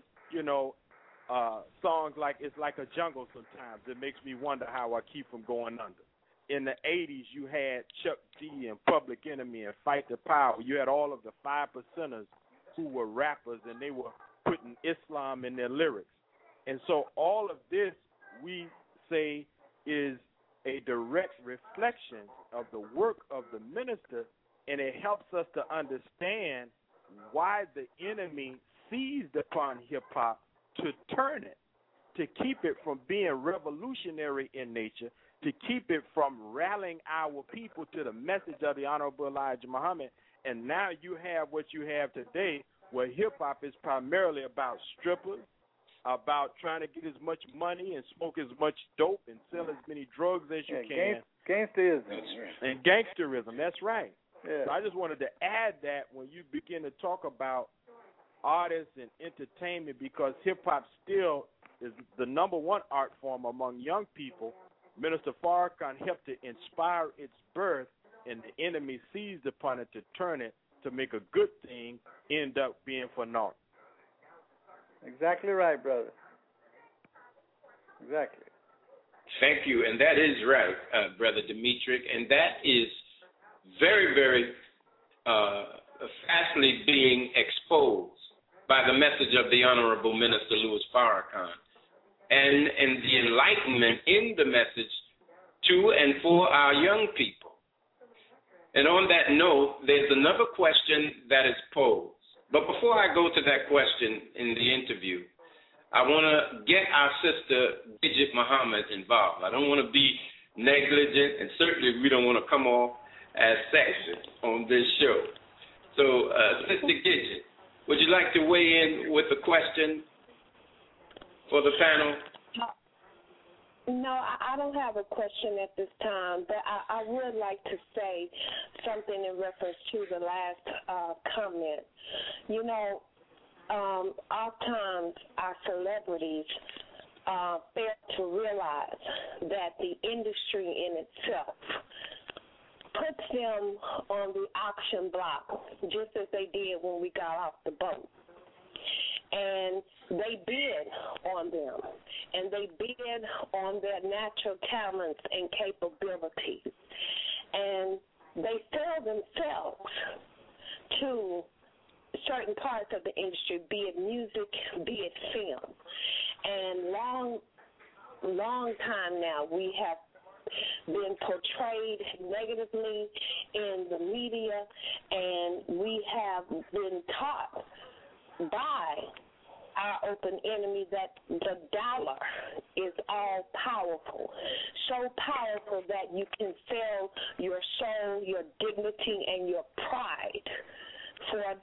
songs like It's Like a Jungle sometimes. It makes me wonder how I keep from going under. In the 80s, you had Chuck D and Public Enemy and Fight the Power. You had all of the 5%ers who were rappers, and they were putting Islam in their lyrics. And so all of this, we say, is a direct reflection of the work of the minister, and it helps us to understand why the enemy seized upon hip-hop to turn it, to keep it from being revolutionary in nature, to keep it from rallying our people to the message of the Honorable Elijah Muhammad. And now you have what you have today, where hip-hop is primarily about strippers, about trying to get as much money and smoke as much dope and sell as many drugs as you can.
Gangsterism.
And gangsterism, that's right.
Yeah.
So I just wanted to add that when you begin to talk about artists and entertainment, because hip-hop still is the number one art form among young people. Minister Farrakhan helped to inspire its birth, and the enemy seized upon it to turn it to make a good thing end up being for naught.
Exactly right, brother. Exactly.
Thank you, and that is right, Brother Demetric, and that is very, very fastly being exposed by the message of the Honorable Minister Louis Farrakhan, and the enlightenment in the message to and for our young people. And on that note, there's another question that is posed. But before I go to that question in the interview, I want to get our sister Gidget Muhammad involved. I don't want to be negligent, and certainly we don't want to come off as sexist on this show. So, Sister Gidget, would you like to weigh in with a question for the panel?
No, I don't have a question at this time, but I would like to say something in reference to the last comment. You know, oftentimes our celebrities fail to realize that the industry in itself puts them on the auction block, just as they did when we got off the boat. And they bid on them, and they bid on their natural talents and capabilities. And they sell themselves to certain parts of the industry, be it music, be it film. And long time now, we have been portrayed negatively in the media, and we have been taught by our open enemy that the dollar is all powerful, so powerful that you can sell your soul, your dignity, and your pride for $1.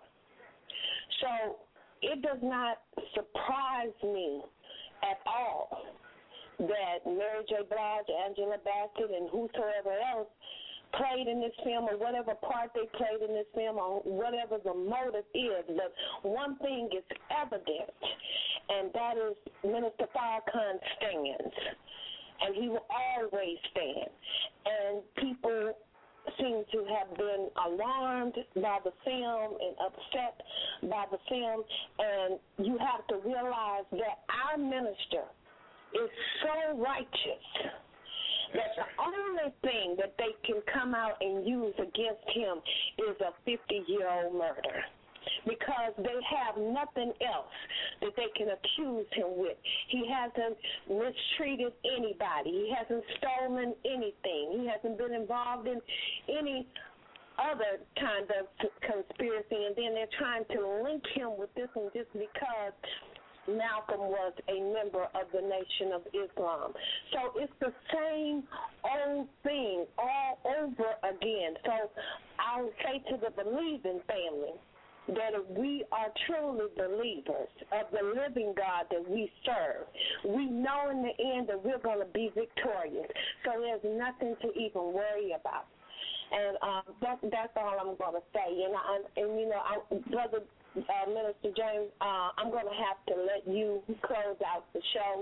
So it does not surprise me at all that Mary J. Blige, Angela Bassett, and whosoever else played in this film, or whatever part they played in this film, or whatever the motive is. But one thing is evident, and that is Minister Farrakhan stands, and he will always stand. And people seem to have been alarmed by the film and upset by the film, and you have to realize that our minister is so righteous that the only thing that they can come out and use against him is a 50-year-old murder, because they have nothing else that they can accuse him with. He hasn't mistreated anybody. He hasn't stolen anything. He hasn't been involved in any other kind of conspiracy, and then they're trying to link him with this one just because Malcolm was a member of the Nation of Islam. So it's the same old thing all over again. So I'll say to the believing family that if we are truly believers of the living God that we serve, we know in the end that we're going to be victorious. So there's nothing to even worry about. And that's all I'm going to say. Brother Minister James, I'm going to have to let you close out the show.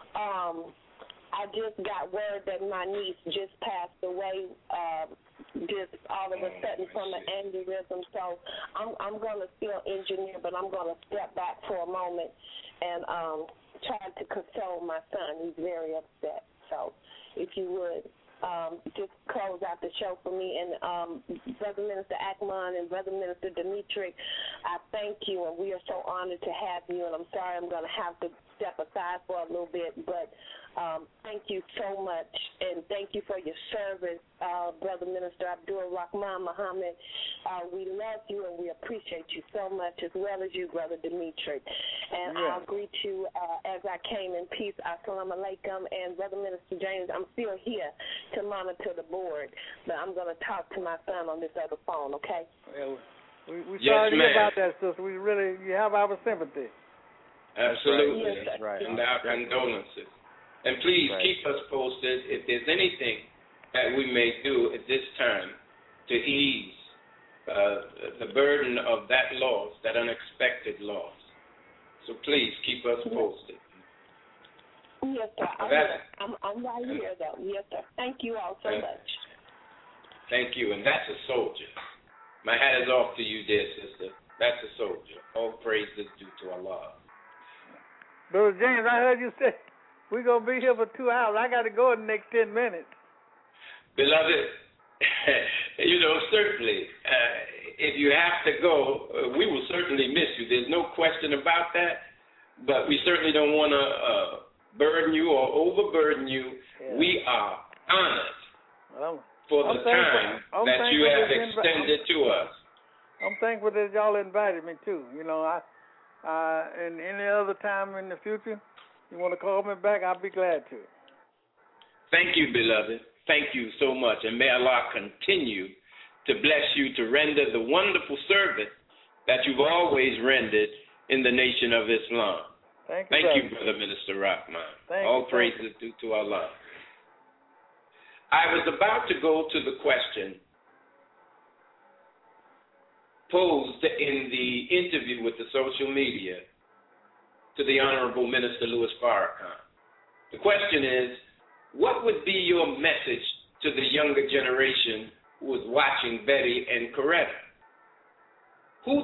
I just got word that my niece just passed away, just all of a sudden from an aneurysm. So I'm going to still engineer, but I'm going to step back for a moment and try to console my son. He's very upset. So if you would just close out the show for me. And Brother Minister Akman and Brother Minister Demetric, I thank you, and we are so honored to have you. And I'm sorry I'm going to have to step aside for a little bit, but thank you so much, and thank you for your service, Brother Minister Abdul Rahman Muhammad. We love you and we appreciate you so much, as well as you, Brother Demetric. And I'll greet you as I came in peace. Assalamu alaikum. And Brother Minister James, I'm still here to monitor the board, but I'm going to talk to my son on this other phone, okay?
Well, we're sorry to hear about that, sister. You have our sympathy.
Absolutely.
That's right.
And our condolences. And please keep us posted if there's anything that we may do at this time to ease the burden of that loss, that unexpected loss. So please keep us posted.
Yes, sir. I'm right here, though. Yes, sir. Thank you all so much.
Thank you. And that's a soldier. My hat is off to you, dear sister. That's a soldier. All praise is due to Allah.
Brother James, I heard you say we're going to be here for 2 hours. I got to go in the next 10 minutes.
Beloved, certainly, if you have to go, we will certainly miss you. There's no question about that, but we certainly don't want to burden you or overburden you. Yeah. We are honored for the time that you have extended to us.
I'm thankful that y'all invited me, too. And any other time in the future, you want to call me back, I'll be glad to.
Thank you, beloved. Thank you so much. And may Allah continue to bless you to render the wonderful service that you've always rendered in the nation of Islam.
Thank
you, Brother Minister Rahman. All praises due to Allah. I was about to go to the question posed in the interview with the social media to the Honorable Minister Louis Farrakhan. The question is, what would be your message to the younger generation who is watching Betty and Coretta? Who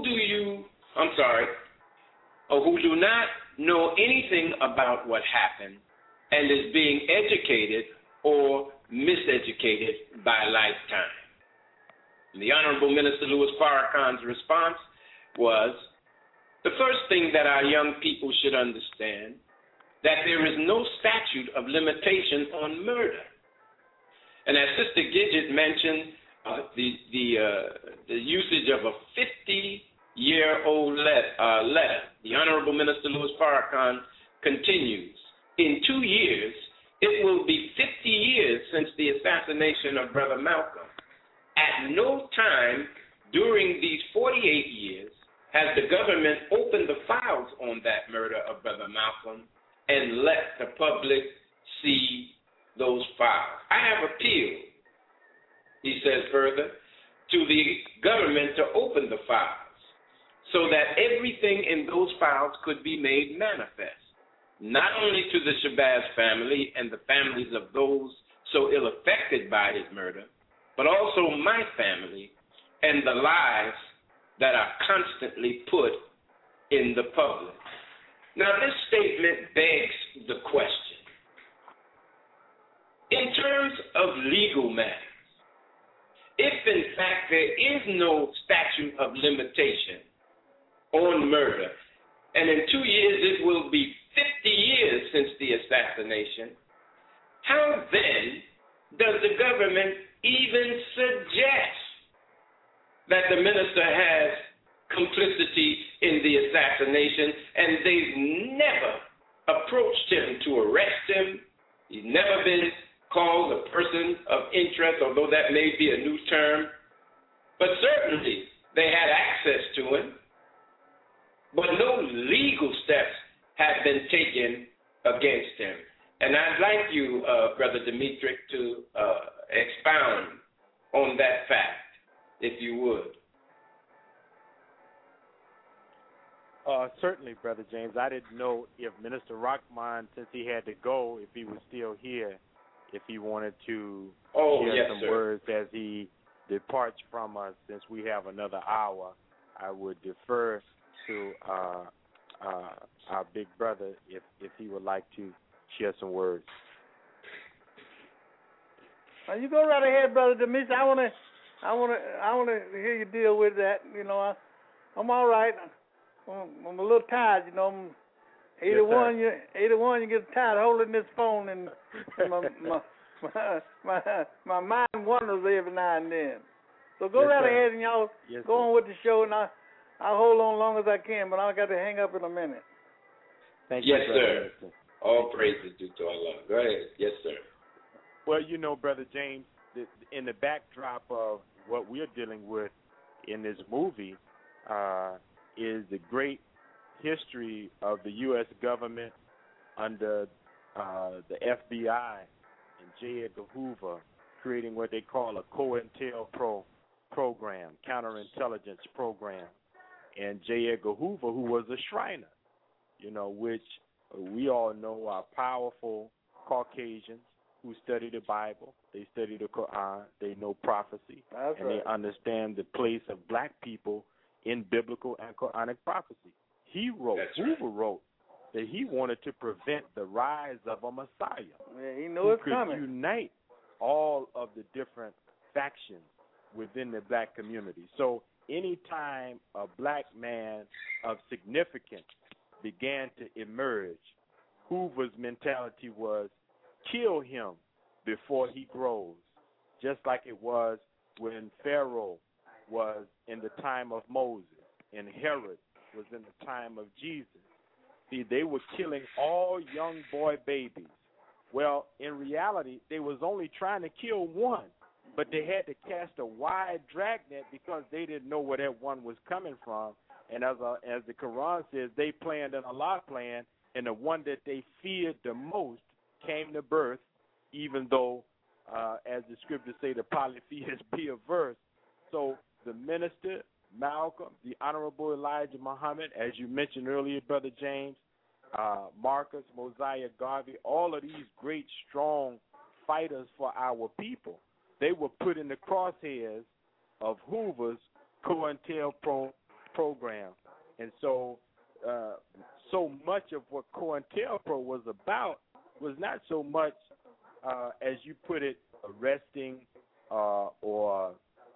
do not know anything about what happened and is being educated or miseducated by lifetime? And the Honorable Minister Louis Farrakhan's response was, the first thing that our young people should understand, that there is no statute of limitation on murder. And as Sister Gidget mentioned, the usage of a 50-year-old letter, the Honorable Minister Louis Farrakhan continues, in 2 years, it will be 50 years since the assassination of Brother Malcolm. At no time during these 48 years has the government opened the files on that murder of Brother Malcolm and let the public see those files. I have appealed, he says further, to the government to open the files so that everything in those files could be made manifest, not only to the Shabazz family and the families of those so ill affected by his murder, but also my family and the lives that are constantly put in the public. Now, this statement begs the question. In terms of legal matters, if in fact there is no statute of limitation on murder, and in 2 years it will be 50 years since the assassination, how then does the government even suggest that the minister has complicity in the assassination, and they've never approached him to arrest him? He's never been called a person of interest, although that may be a new term. But certainly they had access to him. But no legal steps have been taken against him. And I'd like you, Brother Dimitri, to expound on that fact, if you would.
Certainly, Brother James. I didn't know if Minister Rahman, since he had to go, if he was still here, if he wanted to share some words as he departs from us. Since we have another hour, I would defer to our big brother if he would like to share some words.
Now you go right ahead, Brother Demetrius. I want to hear you deal with that. I'm all right. I'm a little tired. I'm 81.
Yes,
81. You get tired holding this phone, and my mind wanders every now and then. So go right ahead and y'all go on with the show, and I'll hold on as long as I can. But I got to hang up in a minute.
Thank you,
sir. All praises due to Allah. Go ahead. Yes, sir.
Well, Brother James, in the backdrop of what we're dealing with in this movie is the great history of the U.S. government under the FBI and J. Edgar Hoover creating what they call a COINTELPRO program, counterintelligence program, and J. Edgar Hoover, who was a Shriner, which we all know are powerful Caucasians who study the Bible. They study the Quran. They know prophecy.
That's
and
right.
They understand the place of black people in biblical and Quranic prophecy. Hoover wrote that he wanted to prevent the rise of a Messiah
Yeah, he knows
who
it's
could
coming.
unite all of the different factions within the black community. So anytime a black man of significance began to emerge, Hoover's mentality was kill him before he grows, just like it was when Pharaoh was in the time of Moses and Herod was in the time of Jesus. See, they were killing all young boy babies. Well, in reality, they was only trying to kill one, but they had to cast a wide dragnet because they didn't know where that one was coming from. And as the Quran says, they planned and Allah planned, and the one that they feared the most came to birth, even though, as the scriptures say, the polytheists be averse. So the minister, Malcolm, the Honorable Elijah Muhammad, as you mentioned earlier, Brother James, Marcus, Mosiah Garvey, all of these great, strong fighters for our people, they were put in the crosshairs of Hoover's COINTELPRO program. And so so much of what COINTELPRO was about was not so much, as you put it, arresting or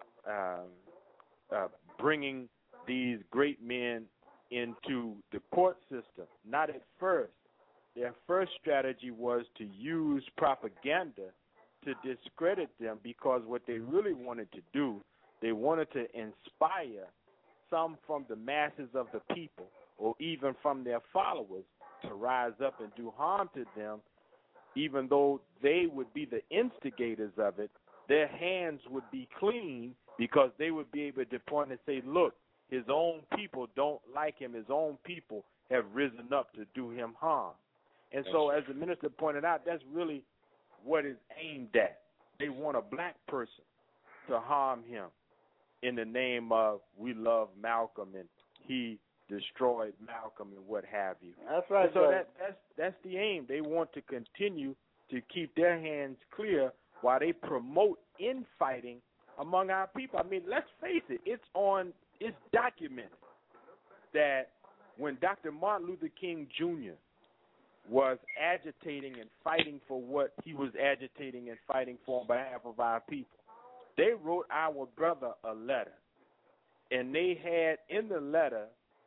bringing these great men into the court system. Not at first. Their first strategy was to use propaganda to discredit them, because what they really wanted to do, they wanted to inspire some from the masses of the people or even from their followers to rise up and do harm to them. Even though they would be the instigators of it, their hands would be clean, because they would be able to point and say, look, his own people don't like him. His own people have risen up to do him harm. And so, as the minister pointed out, that's really what is aimed at. They want a black person to harm him in the name of, we love Malcolm and he destroyed Malcolm and what have you.
That's right.
And so that's the aim. They want to continue to keep their hands clear while they promote infighting among our people. I mean, let's face it, it's documented that when Dr. Martin Luther King Jr. was agitating and fighting for what he was agitating and fighting for on behalf of our people, they wrote our brother a letter, and they had in the letter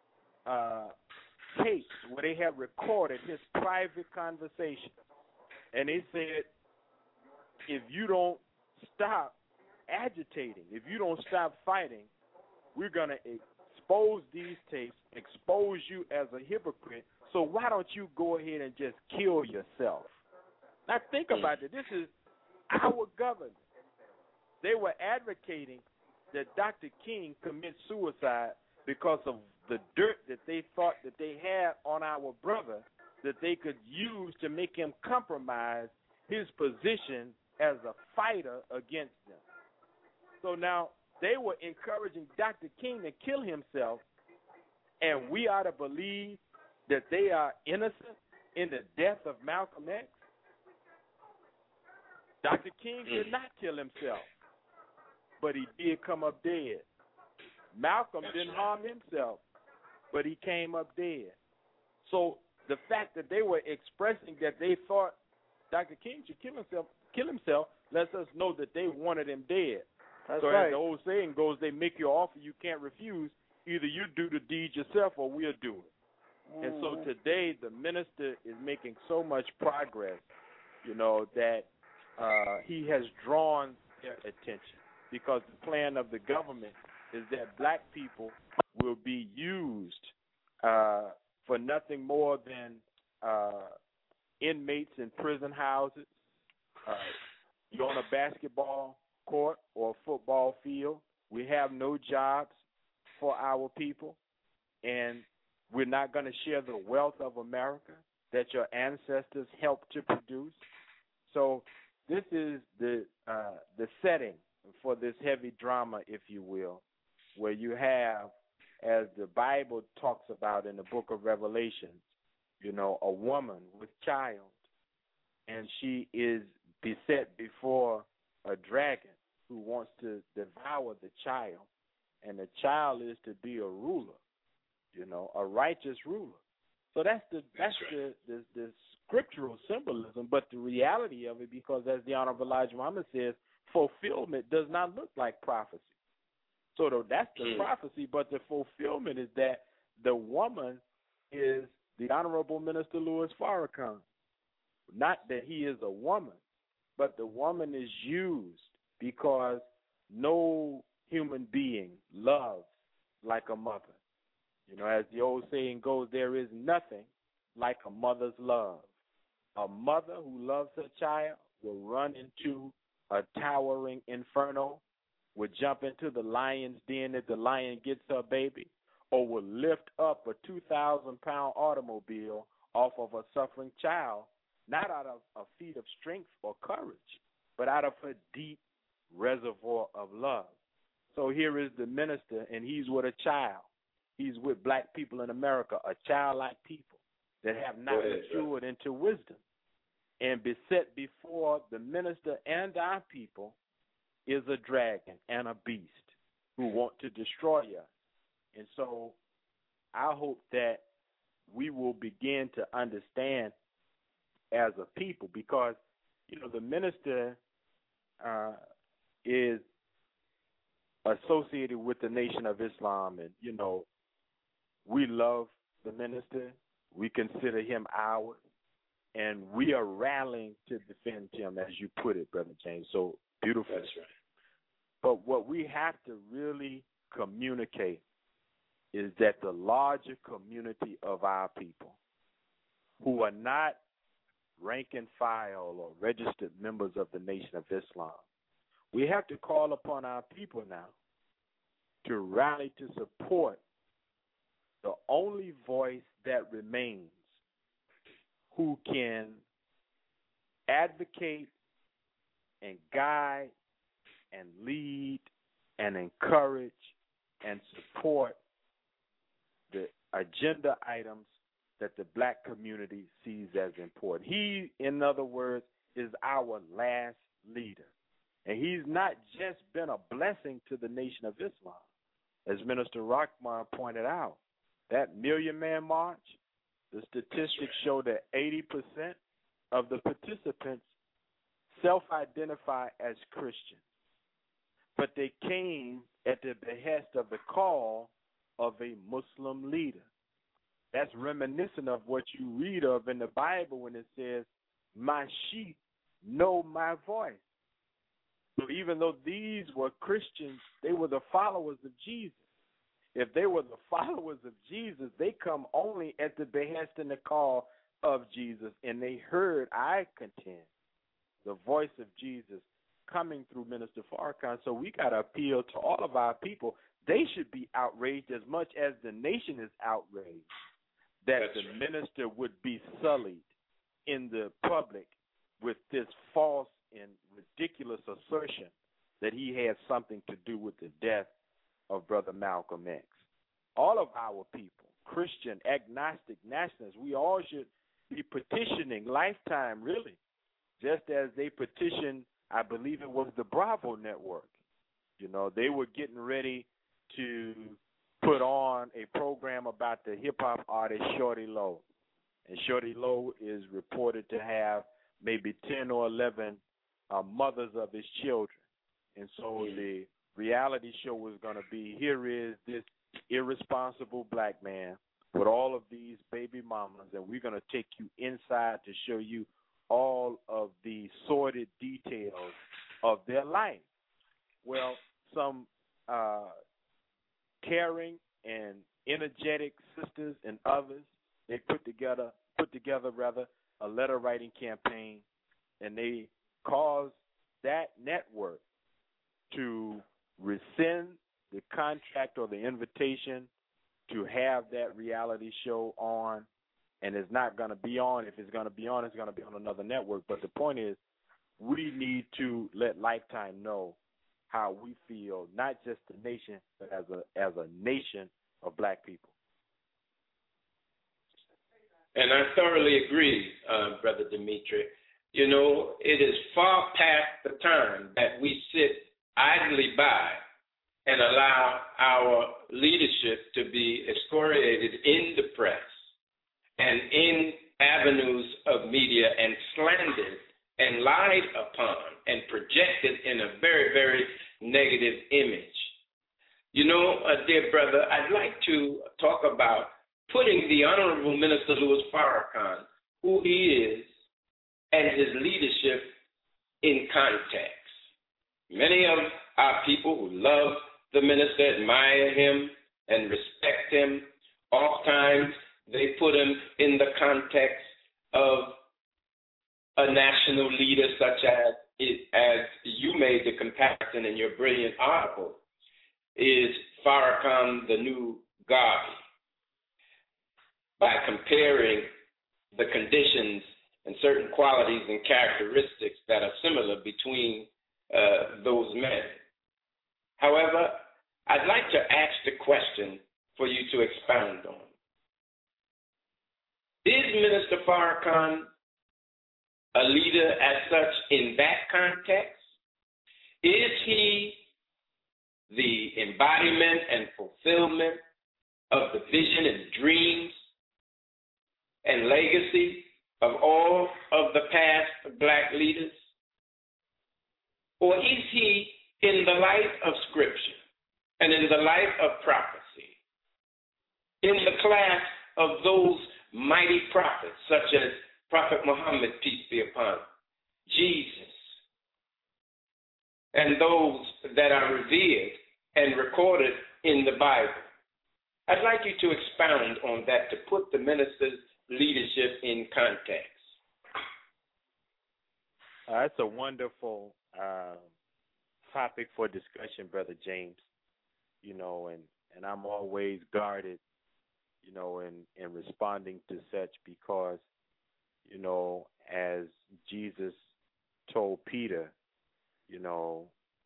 tapes where they had recorded his private conversation, and they said, if you don't stop agitating, if you don't stop fighting, we're going to expose these tapes, expose you as a hypocrite, so why don't you go ahead and just kill yourself? Now think about it. This is our government. They were advocating that Dr. King commit suicide because of the dirt that they thought that they had on our brother, that they could use to make him compromise his position as a fighter against them. So now they were encouraging Dr. King to kill himself, and we ought to believe that they are innocent in the death of Malcolm X. Dr. King did not kill himself, but he did come up dead. Malcolm didn't harm himself, but he came up dead. So the fact that they were expressing that they thought Dr. King should kill himself lets us know that they wanted him dead.
That's
so
right.
as the old saying goes, they make you an offer you can't refuse. Either you do the deed yourself or we'll do it. And so today the minister is making so much progress, that he has drawn their attention, because the plan of the government is that black people will be used for nothing more than inmates in prison houses. You're on a basketball court or a football field. We have no jobs for our people, and we're not going to share the wealth of America that your ancestors helped to produce. So this is the setting for this heavy drama, if you will, where you have, as the Bible talks about in the book of Revelation, a woman with child, and she is beset before a dragon who wants to devour the child, and the child is to be a ruler, a righteous ruler. So that's the scriptural symbolism, but the reality of it, because as the Honorable Elijah Muhammad says, fulfillment does not look like prophecy. So that's the prophecy, but the fulfillment is that the woman is the Honorable Minister Louis Farrakhan. Not that he is a woman, but the woman is used because no human being loves like a mother. As the old saying goes, there is nothing like a mother's love. A mother who loves her child will run into a towering inferno, will jump into the lion's den if the lion gets her baby, or will lift up a 2,000-pound automobile off of a suffering child, not out of a feat of strength or courage, but out of her deep reservoir of love. So here is the minister, and he's with a child. He's with black people in America, a childlike people that have not matured into wisdom. And beset before the minister and our people is a dragon and a beast who want to destroy us. And so I hope that we will begin to understand as a people, because, the minister is associated with the Nation of Islam, and, we love the minister. We consider him ours, and we are rallying to defend him, as you put it, Brother James, so beautiful.
That's right.
But what we have to really communicate is that the larger community of our people, who are not rank and file or registered members of the Nation of Islam, we have to call upon our people now to rally to support the only voice that remains who can advocate and guide and lead and encourage and support the agenda items that the black community sees as important. He, in other words, is our last leader. And he's not just been a blessing to the Nation of Islam. As Minister Rahman pointed out, that Million-Man March, the statistics show that 80% of the participants self-identify as Christian. But they came at the behest of the call of a Muslim leader. That's reminiscent of what you read of in the Bible when it says, my sheep know my voice. So even though these were Christians, they were the followers of Jesus. If they were the followers of Jesus, they come only at the behest and the call of Jesus. And they heard, I contend, the voice of Jesus coming through Minister Farrakhan. So we got to appeal to all of our people. They should be outraged as much as the nation is outraged that the minister would be sullied in the public with this false and ridiculous assertion that he had something to do with the death of Brother Malcolm X. All of our people, Christian, agnostic, nationalists, we all should be petitioning Lifetime, really, just as they petitioned, I believe it was the Bravo Network. They were getting ready to put on a program about the hip-hop artist Shorty Lowe. And Shorty Lowe is reported to have maybe 10 or 11 mothers of his children. And so the reality show was going to be, here is this irresponsible black man with all of these baby mamas, and we're going to take you inside to show you all of the sordid details of their life. Well, some caring and energetic sisters and others, they put together a letter writing campaign, and they caused that network to rescind the contract or the invitation to have that reality show on, and it's not going to be on. If it's going to be on, it's going to be on another network. But the point is, we need to let Lifetime know how we feel, not just the nation, but as a nation of black people.
And I thoroughly agree, Brother Dimitri. You know, it is far past the time that we sit idly by and allow our leadership to be excoriated in the press and in avenues of media and slandered and lied upon and projected in a very, very negative image. You know, dear brother, I'd like to talk about putting the Honorable Minister Louis Farrakhan, who he is, and his leadership in context. Many of our people who love the minister, admire him, and respect him, oftentimes they put him in the context of a national leader, such as you made the comparison in your brilliant article. Is Farrakhan the new Garvey? By comparing the conditions and certain qualities and characteristics that are similar between those men. However, I'd like to ask the question for you to expound on. Is Minister Farrakhan a leader as such in that context? Is he the embodiment and fulfillment of the vision and dreams and legacy of all of the past black leaders? Or is he, in the light of Scripture and in the light of prophecy, in the class of those mighty prophets, such as Prophet Muhammad, peace be upon him, Jesus, and those that are revered and recorded in the Bible? I'd like you to expound on that, to put the minister's leadership in context.
That's a wonderful topic for discussion, Brother James. You know, and I'm always guarded, you know, in responding to such, because, you know, as Jesus told Peter, you know,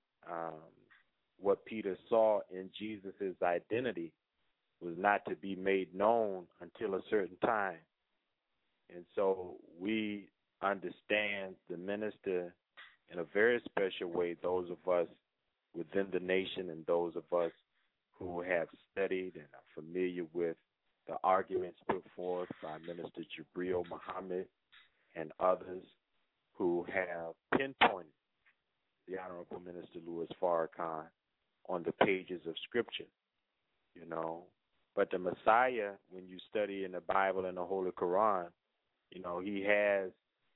what Peter saw in Jesus' identity was not to be made known until a certain time. And so we understand the minister in a very special way, those of us within the nation and those of us who have studied and are familiar with the arguments put forth by Minister Jabril Muhammad and others who have pinpointed the Honorable Minister Louis Farrakhan on the pages of Scripture, you know. But the Messiah, when you study in the Bible and the Holy Quran, you know, he has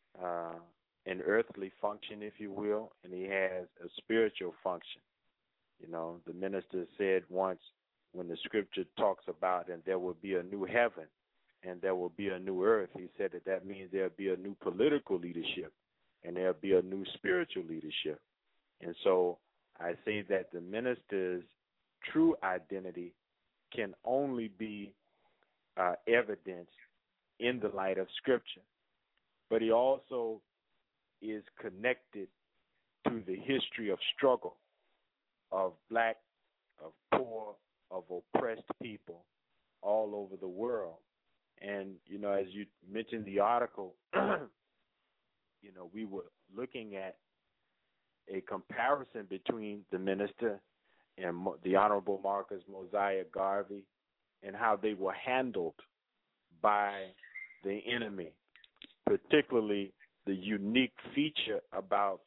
an earthly function, if you will, and he has a spiritual function. You know, the minister said once, when the Scripture talks about, and there will be a new heaven and there will be a new earth, he said that means there'll be a new political leadership and there'll be a new spiritual leadership. And so I say that the minister's true identity can only be evidenced in the light of Scripture. But he also is connected to the history of struggle of black, of poor, of oppressed people all over the world. And, you know, as you mentioned the article, you know, we were looking at a comparison between the minister and the Honorable Marcus Mosiah Garvey and how they were handled by the enemy. Particularly the unique feature about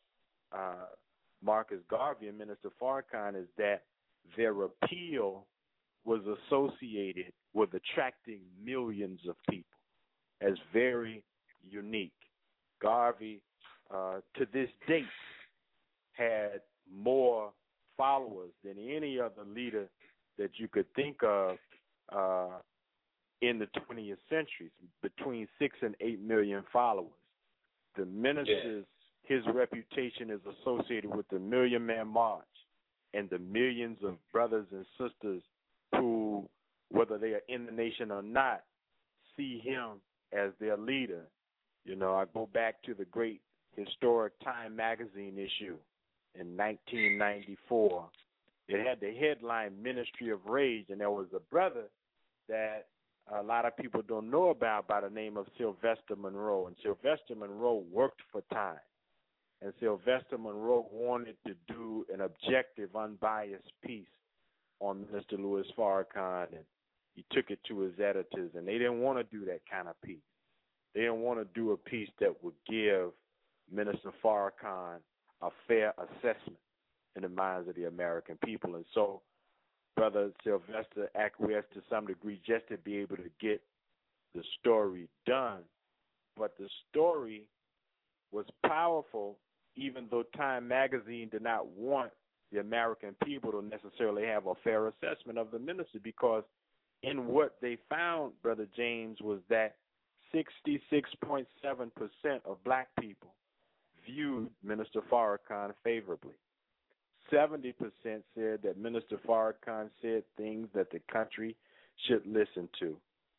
Marcus Garvey and Minister Farrakhan is that their appeal was associated with attracting millions of people as very unique. Garvey, to this date, had more followers than any other leader that you could think of in the 20th century, between 6 and 8 million followers. The minister's, his reputation is associated with the Million Man March and the millions of brothers and sisters who, whether they are in the nation or not, see him as their leader. You know, I go back to the great historic Time magazine issue in 1994. It had the headline Ministry of Rage, and there was a brother that a lot of people don't know about by the name of Sylvester Monroe. And Sylvester Monroe worked for Time. And Sylvester Monroe wanted to do an objective, unbiased piece on Minister Louis Farrakhan, and he took it to his editors, and they didn't want to do that kind of piece. They didn't want to do a piece that would give Minister Farrakhan a fair assessment in the minds of the American people. And so Brother Sylvester acquiesced to some degree just to be able to get the story done. But the story was powerful, even though Time magazine did not want the American people to necessarily have a fair assessment of the minister, because in what they found, Brother James, was that 66.7% of black people viewed Minister Farrakhan favorably. 70% said that Minister Farrakhan said things that the country should listen to.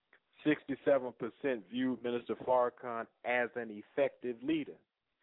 67% viewed Minister Farrakhan as an effective leader.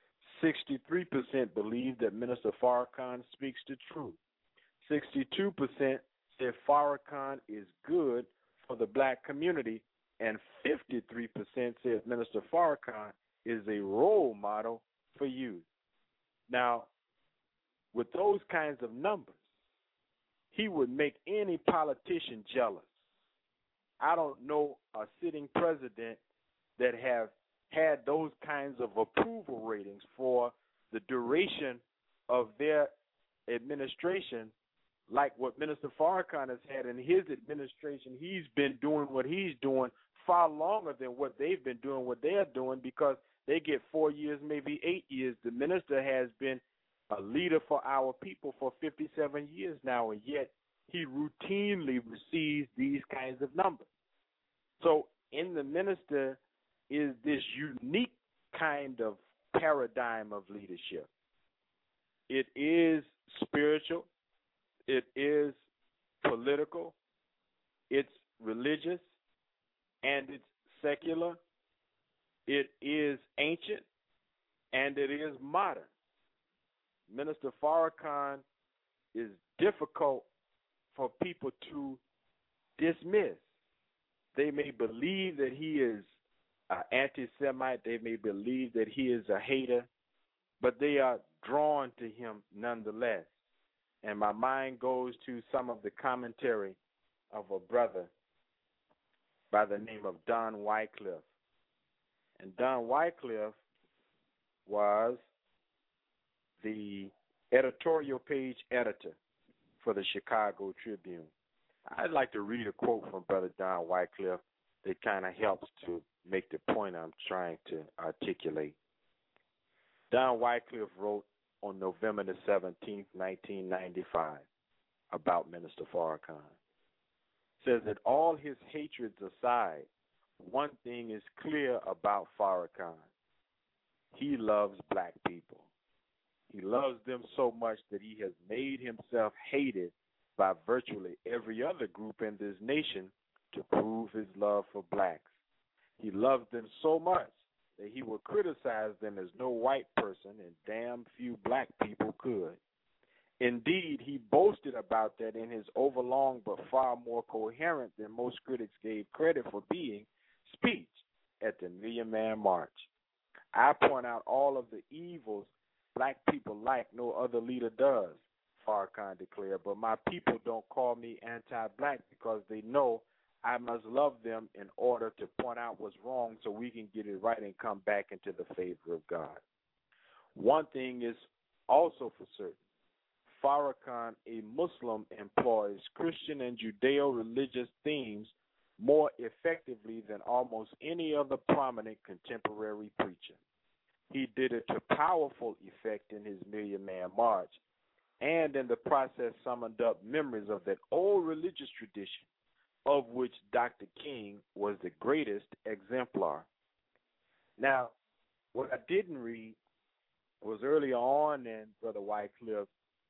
63% believe that Minister Farrakhan speaks the truth. 62% said Farrakhan is good for the black community, and 53% said Minister Farrakhan is a role model for youth. Now, with those kinds of numbers, he would make any politician jealous. I don't know a sitting president that have had those kinds of approval ratings for the duration of their administration like what Minister Farrakhan has had in his administration. He's been doing what he's doing far longer than what they've been doing what they're doing, because they get 4 years, maybe 8 years. The minister has been a leader for our people for 57 years now, and yet he routinely receives these kinds of numbers. So in the minister is this unique kind of paradigm of leadership. It is spiritual, it is political, it's religious, and it's secular, it is ancient, and it is modern. Minister Farrakhan is difficult for people to dismiss. They may believe that he is an anti-Semite, they may believe that he is a hater, but they are drawn to him nonetheless. And my mind goes to some of the commentary of a brother by the name of Don Wycliffe. And Don Wycliffe was the editorial page editor for the Chicago Tribune. I'd like to read a quote from Brother Don Wycliffe that kind of helps to make the point I'm trying to articulate. Don Wycliffe wrote on November the 17th, 1995, about Minister Farrakhan. Says that all his hatreds aside, one thing is clear about Farrakhan. He loves black people. He loves them so much that he has made himself hated by virtually every other group in this nation to prove his love for blacks. He loves them so much that he will criticize them as no white person and damn few black people could. Indeed, he boasted about that in his overlong but far more coherent than most critics gave credit for being speech at the Million Man March. I point out all of the evils black people like no other leader does, Farrakhan declared, but my people don't call me anti-black because they know I must love them in order to point out what's wrong so we can get it right and come back into the favor of God. One thing is also for certain. Farrakhan, a Muslim, employs Christian and Judeo-religious themes more effectively than almost any other prominent contemporary preacher. He did it to powerful effect in his Million Man March, and in the process summoned up memories of that old religious tradition of which Dr. King was the greatest exemplar. Now, what I didn't read was earlier on in Brother Wycliffe's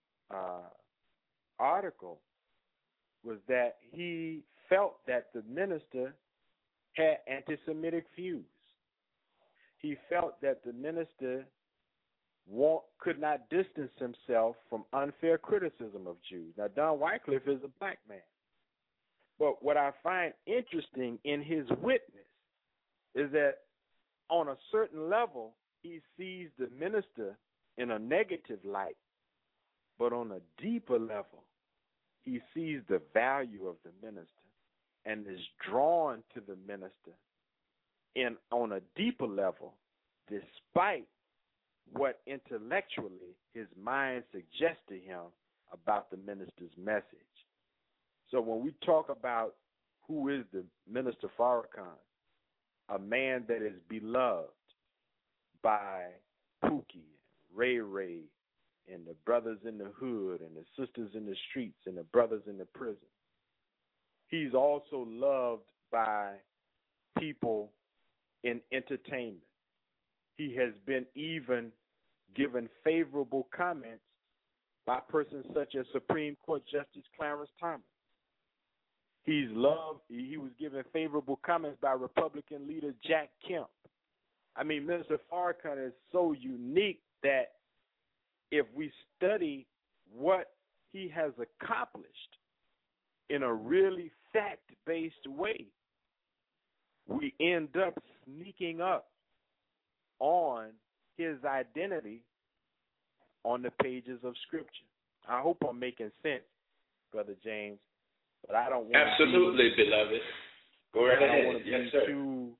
article was that he felt that the minister had anti-Semitic views. He felt that the minister could not distance himself from unfair criticism of Jews. Now, Don Wycliffe is a black man. But what I find interesting in his witness is that on a certain level, he sees the minister in a negative light. But on a deeper level, he sees the value of the minister and is drawn to the minister on a deeper level, despite what intellectually his mind suggests to him about the minister's message. So when we talk about who is the Minister Farrakhan, a man that is beloved by Pookie, Ray Ray, and the brothers in the hood, and the sisters in the streets, and the brothers in the prison. He's also loved by people in entertainment. He has been even given favorable comments by persons such as Supreme Court Justice Clarence Thomas. He was given favorable comments by Republican leader Jack Kemp. I mean, Minister Farrakhan is so unique that if we study what he has accomplished in a really fact-based way, we end up sneaking up on his identity on the pages of Scripture. I hope I'm making sense, Brother James, but I don't want
absolutely, beloved. Go right ahead.
I don't want to be
yes, sir.
too,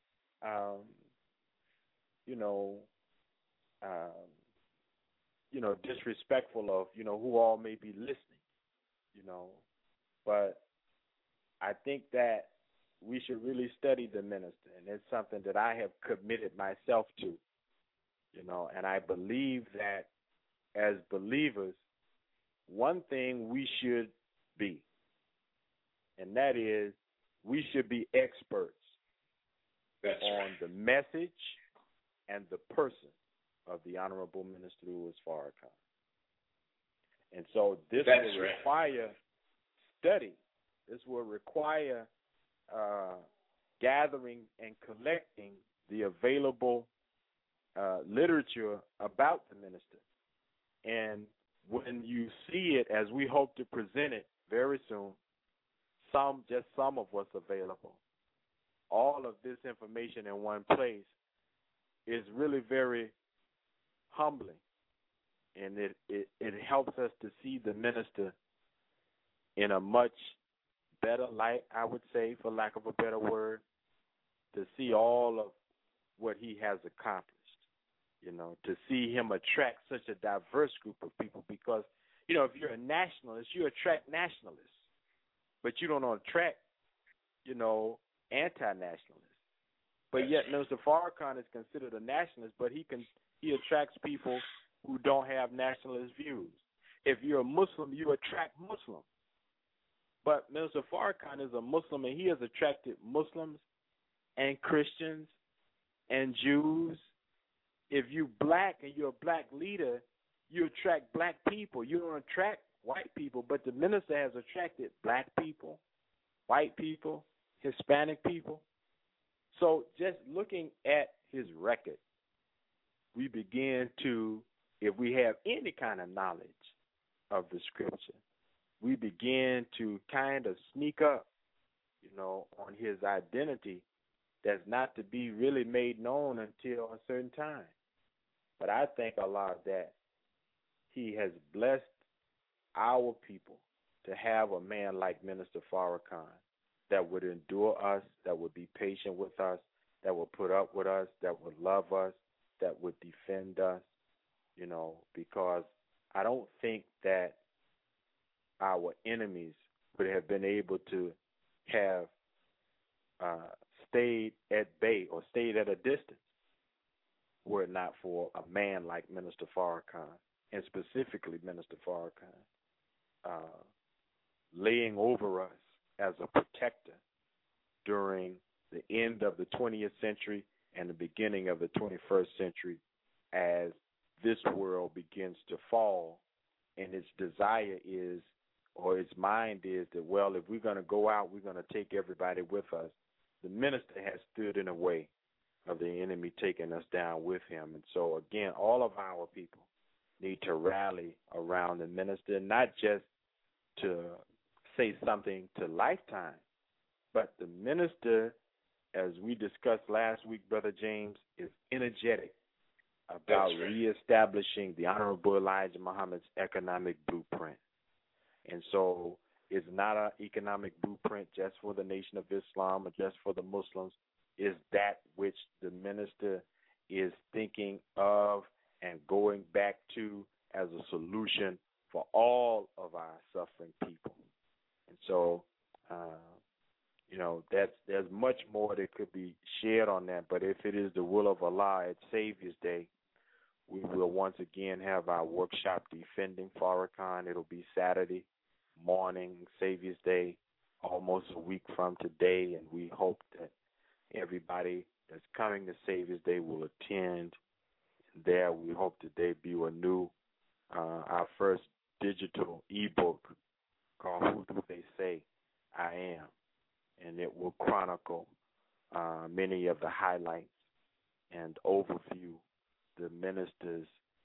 disrespectful of, who all may be listening, but I think that we should really study the minister, and it's something that I have committed myself to, and I believe that as believers, one thing we should be, and that is we should be experts on the message and the person of the Honorable Minister Louis Farrakhan. And so this will require study. This will require gathering and collecting the available literature about the minister. And when you see it, as we hope to present it very soon, some of what's available, all of this information in one place is really very humbling. And it helps us to see the minister in a much better light, I would say, for lack of a better word, to see all of what he has accomplished, to see him attract such a diverse group of people. Because, if you're a nationalist, you attract nationalists, but you don't attract, anti-nationalists. But yet Minister Farrakhan is considered a nationalist, but he attracts people who don't have nationalist views. If you're a Muslim, you attract Muslims. But Minister Farrakhan is a Muslim, and he has attracted Muslims and Christians and Jews. If you're black and you're a black leader, you attract black people. You don't attract white people, but the minister has attracted black people, white people, Hispanic people. So just looking at his record, we begin to, if we have any kind of knowledge of the Scripture, we begin to kind of sneak up, on his identity that's not to be really made known until a certain time. But I thank Allah that he has blessed our people to have a man like Minister Farrakhan that would endure us, that would be patient with us, that would put up with us, that would love us, that would defend us, because I don't think that our enemies would have been able to have stayed at bay or stayed at a distance were it not for a man like Minister Farrakhan, and specifically Minister Farrakhan, laying over us as a protector during the end of the 20th century and the beginning of the 21st century, as this world begins to fall, and its desire is, or its mind is that, well, if we're going to go out, we're going to take everybody with us. The minister has stood in the way of the enemy taking us down with him. And so, again, all of our people, need to rally around the minister, not just to say something to Lifetime, but the minister, as we discussed last week, Brother James, is energetic about reestablishing the Honorable Elijah Muhammad's economic blueprint. And so it's not an economic blueprint just for the Nation of Islam or just for the Muslims. It's that which the minister is thinking of and going back to as a solution for all of our suffering people. And so, there's much more that could be shared on that. But if it is the will of Allah at Savior's Day, we will once again have our workshop defending Farrakhan. It'll be Saturday morning, Savior's Day, almost a week from today. And we hope that everybody that's coming to Savior's Day will attend. There, we hope to debut our first digital ebook called Who Do They Say I Am? And it will chronicle many of the highlights and overview the minister's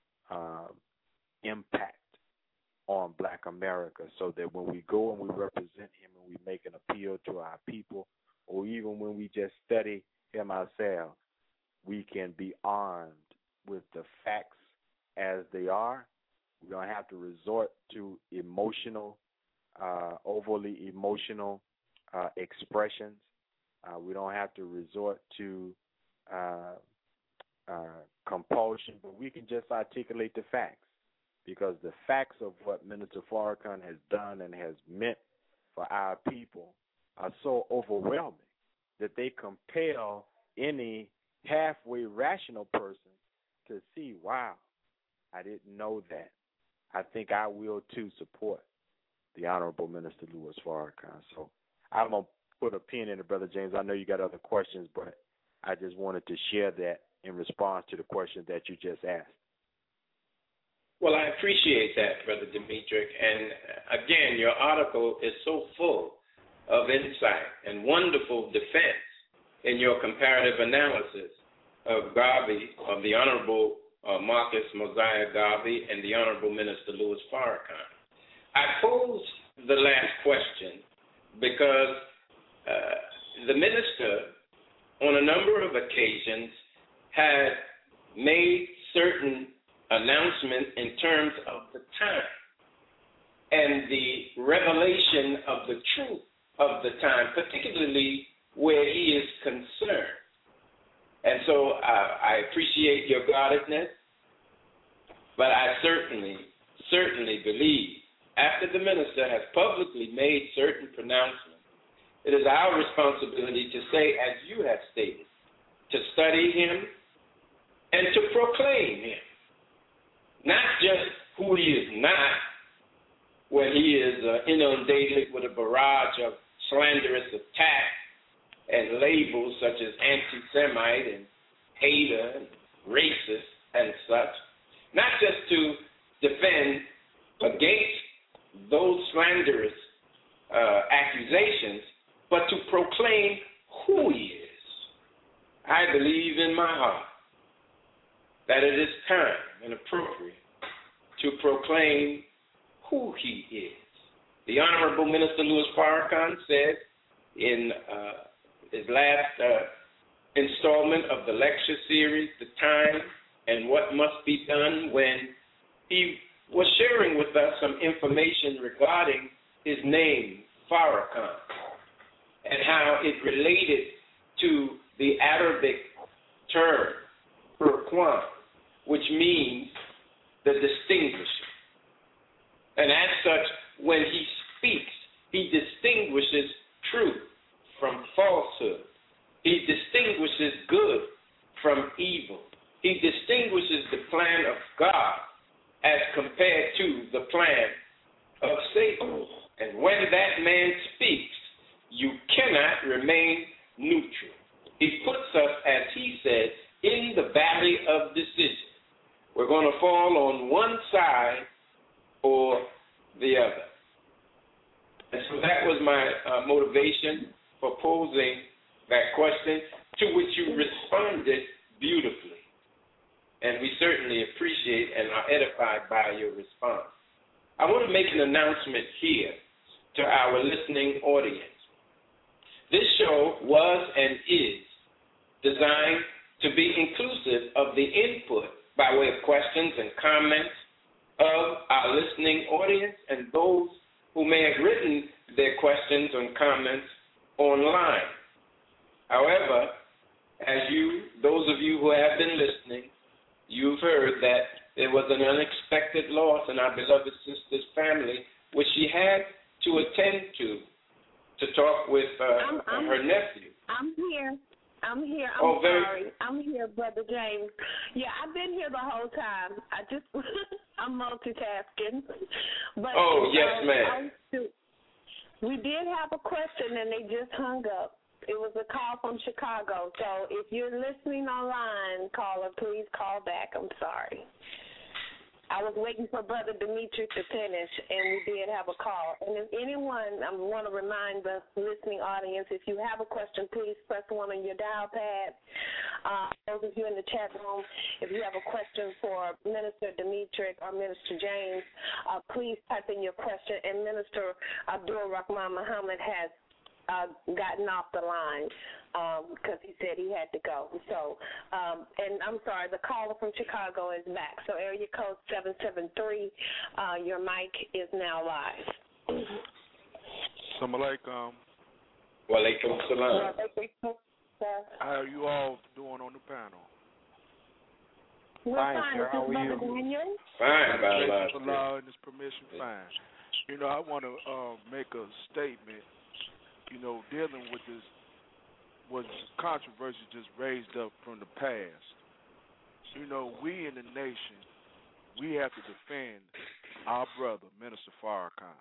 impact on Black America, so that when we go and we represent him and we make an appeal to our people, or even when we just study him ourselves, we can be armed with the facts as they are. We don't have to resort to overly emotional expressions. We don't have to resort to compulsion, but we can just articulate the facts, because the facts of what Minister Farrakhan has done and has meant for our people are so overwhelming that they compel any halfway rational person to see, wow, I didn't know that. I think I will, too, support the Honorable Minister Louis Farrakhan. So I'm going to put a pin in it, Brother James. I know you got other questions, but I just wanted to share that in response to the question that you just asked.
Well, I appreciate that, Brother Demetric. And again, your article is so full of insight and wonderful defense in your comparative analysis of Garvey, of the Honorable Marcus Mosiah Garvey and the Honorable Minister Louis Farrakhan. I pose the last question because the minister, on a number of occasions, had made certain announcements in terms of the time and the revelation of the truth of the time, particularly where he is concerned. And so I appreciate your guardedness, but I certainly believe after the minister has publicly made certain pronouncements, it is our responsibility to say, as you have stated, to study him and to proclaim him. Not just who he is not, when he is inundated with a barrage of slanderous attacks and labels such as anti-Semite and hater and racist and such. Not just to defend against those slanderous accusations, but to proclaim who he is. I believe in my heart that it is time and appropriate to proclaim who he is. The Honorable Minister Louis Farrakhan said in his last installment of the lecture series, The Time and What Must Be Done, when he was sharing with us some information regarding his name, Farrakhan, and how it related to the Arabic term, Furqan, which means the distinguisher. And as such, when he speaks, he distinguishes truth from falsehood. He distinguishes good from evil. He distinguishes the plan of God as compared to the plan of Satan. And when that man speaks, you cannot remain neutral. He puts us, as he said, in the valley of decision. We're going to fall on one side or the other. And so that was my motivation for posing that question, to which you responded beautifully. and we certainly appreciate and are edified by your response. I want to make an announcement here to our listening audience. This show was and is designed to be inclusive of the input by way of questions and comments of our listening audience and those who may have written their questions and comments online. However, those of you who have been listening, you've heard that there was an unexpected loss in our beloved sister's family, which she had to attend to talk with her nephew.
I'm here. I'm
sorry.
I'm here, Brother James. Yeah, I've been here the whole time. I'm multitasking. But,
yes, ma'am.
We did have a question, and they just hung up. It was a call from Chicago. So if you're listening online, caller, please call back. I'm sorry. I was waiting for Brother Dimitri to finish, and we did have a call. And if anyone, I want to remind the listening audience, if you have a question, please press 1 on your dial pad. Those of you in the chat room, if you have a question for Minister Dimitri or Minister James, please type in your question, and Minister Abdul Rahman Muhammad has gotten off the line because he said he had to go. So, and I'm sorry, the caller from Chicago is back. So area code 773, your mic is now live.
Assalamu alaikum.
Wa alaikum salam.
How are you all doing on the panel?
We're fine, sir. How are you?
Fine, by
Allah and His permission, fine. You know, I want to make a statement. You know, dealing with this was controversy just raised up from the past. You know, we in the nation, we have to defend our brother, Minister Farrakhan.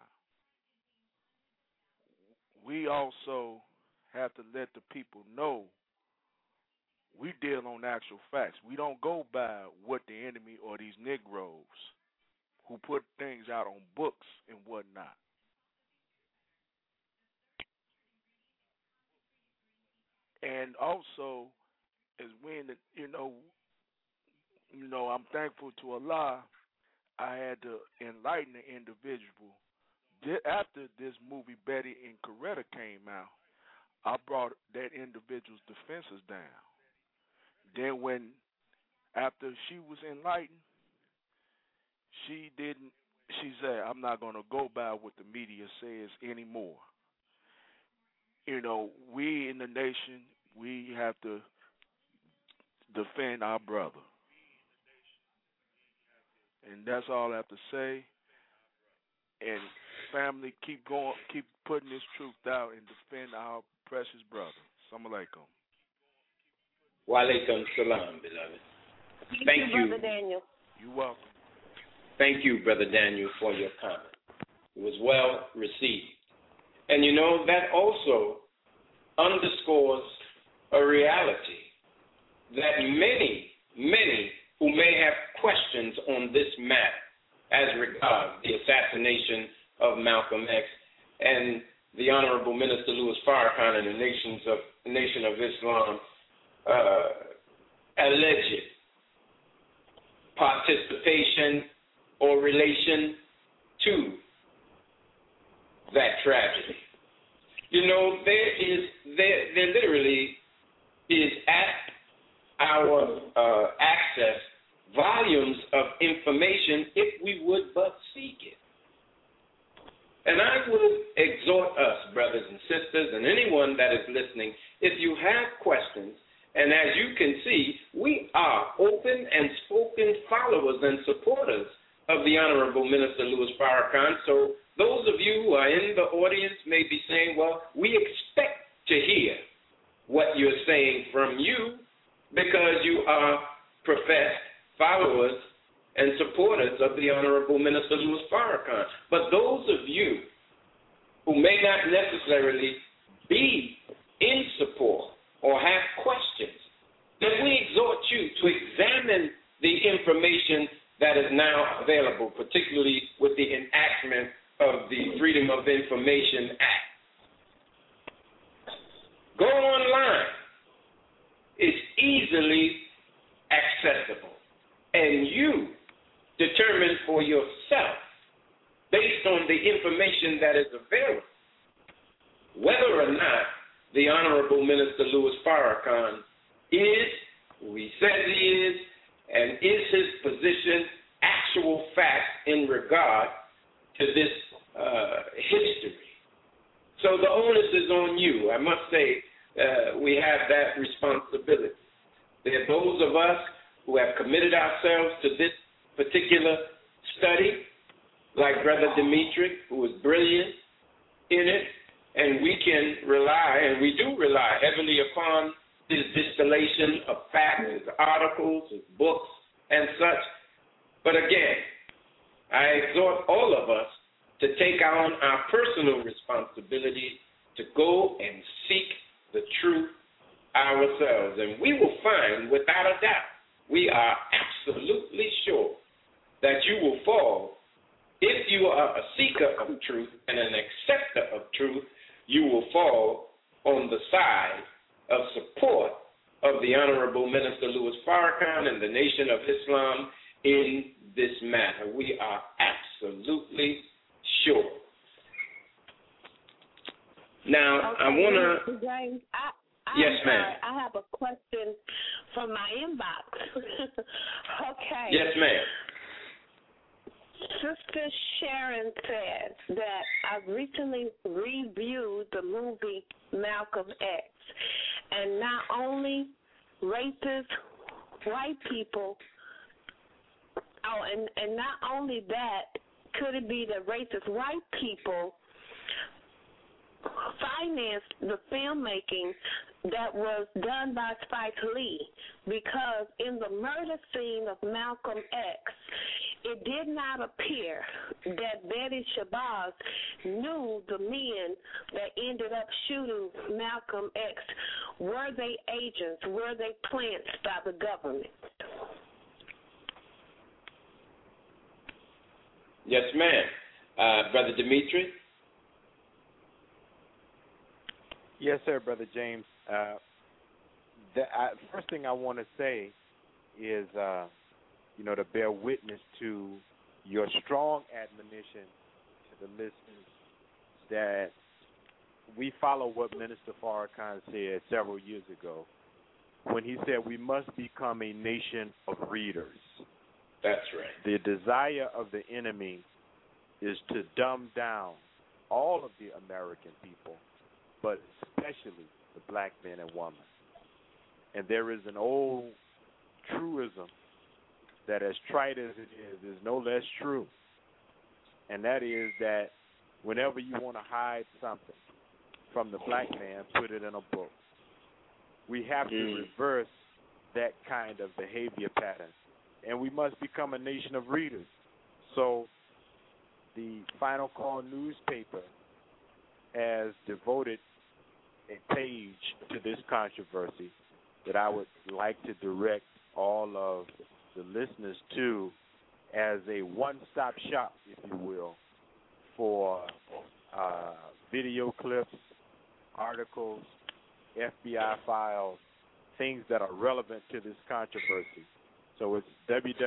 We also have to let the people know we deal on actual facts. We don't go by what the enemy or these Negroes who put things out on books and whatnot. And also, as when I'm thankful to Allah, I had to enlighten the individual. After this movie Betty and Coretta came out, I brought that individual's defenses down. Then after she was enlightened, she said, I'm not going to go by what the media says anymore. You know, we in the nation, we have to defend our brother. And that's all I have to say. And family, keep putting this truth out and defend our precious brother. Assalamu alaikum.
Wa alaikum salam, beloved. Thank you,
Brother Daniel.
You're welcome.
Thank you, Brother Daniel, for your comment. It was well received. And you know, that also underscores a reality that many who may have questions on this matter as regards the assassination of Malcolm X and the Honorable Minister Louis Farrakhan and the Nation of Islam alleged participation or relation to that tragedy. You know, there literally is at our access volumes of information if we would but seek it. And I would exhort us, brothers and sisters, and anyone that is listening, if you have questions, and as you can see, we are open and spoken followers and supporters of the Honorable Minister Louis Farrakhan. So those of you who are in the audience may be saying, well, we expect to hear what you're saying from you because you are professed followers and supporters of the Honorable Minister Louis Farrakhan. But those of you who may not necessarily be in support or have questions, then we exhort you to examine the information that is now available, particularly with the enactment of the Freedom of Information Act. Go online. It's easily accessible. can you determine for yourself, based on the information that is available, whether or not the Honorable Minister Louis Farrakhan is who he says he is, and is his position actual fact in regard to this history. So the onus is on you. I must say we have that responsibility. There are those of us who have committed ourselves to this particular study, like Brother Dimitri, who is brilliant in it, and we can rely, and we do rely heavily upon his distillation of facts, his articles, his books, and such. But again, I exhort all of us to take on our personal responsibility to go and seek the truth ourselves. And we will find, without a doubt, we are absolutely sure that you will fall. If you are a seeker of truth and an acceptor of truth, you will fall on the side of support of the Honorable Minister Louis Farrakhan and the Nation of Islam in this matter. We are absolutely sure. Now,
okay,
I want to...
James,
yes, ma'am.
sorry, I have a question from my inbox. Okay.
Yes, ma'am.
Sister Sharon says that I've recently reviewed the movie Malcolm X, and not only racist white people, and not only that, could it be that racist white people financed the filmmaking that was done by Spike Lee? Because in the murder scene of Malcolm X, it did not appear that Betty Shabazz knew the men that ended up shooting Malcolm X. Were they agents? Were they plants by the government?
Yes, ma'am. Brother Dimitri?
Yes, sir, Brother James. First thing I want to say is, to bear witness to your strong admonition to the listeners that we follow what Minister Farrakhan said several years ago when he said we must become a nation of readers.
That's right.
The desire of the enemy is to dumb down all of the American people, but especially the black men and women. And there is an old truism that, as trite as it is no less true, and that is that whenever you want to hide something from the black man, put it in a book. We have to reverse that kind of behavior pattern, and we must become a nation of readers. So the Final Call newspaper has devoted a page to this controversy that I would like to direct all of the listeners to as a one-stop shop, if you will, for video clips, articles, FBI files, things that are relevant to this controversy. So it's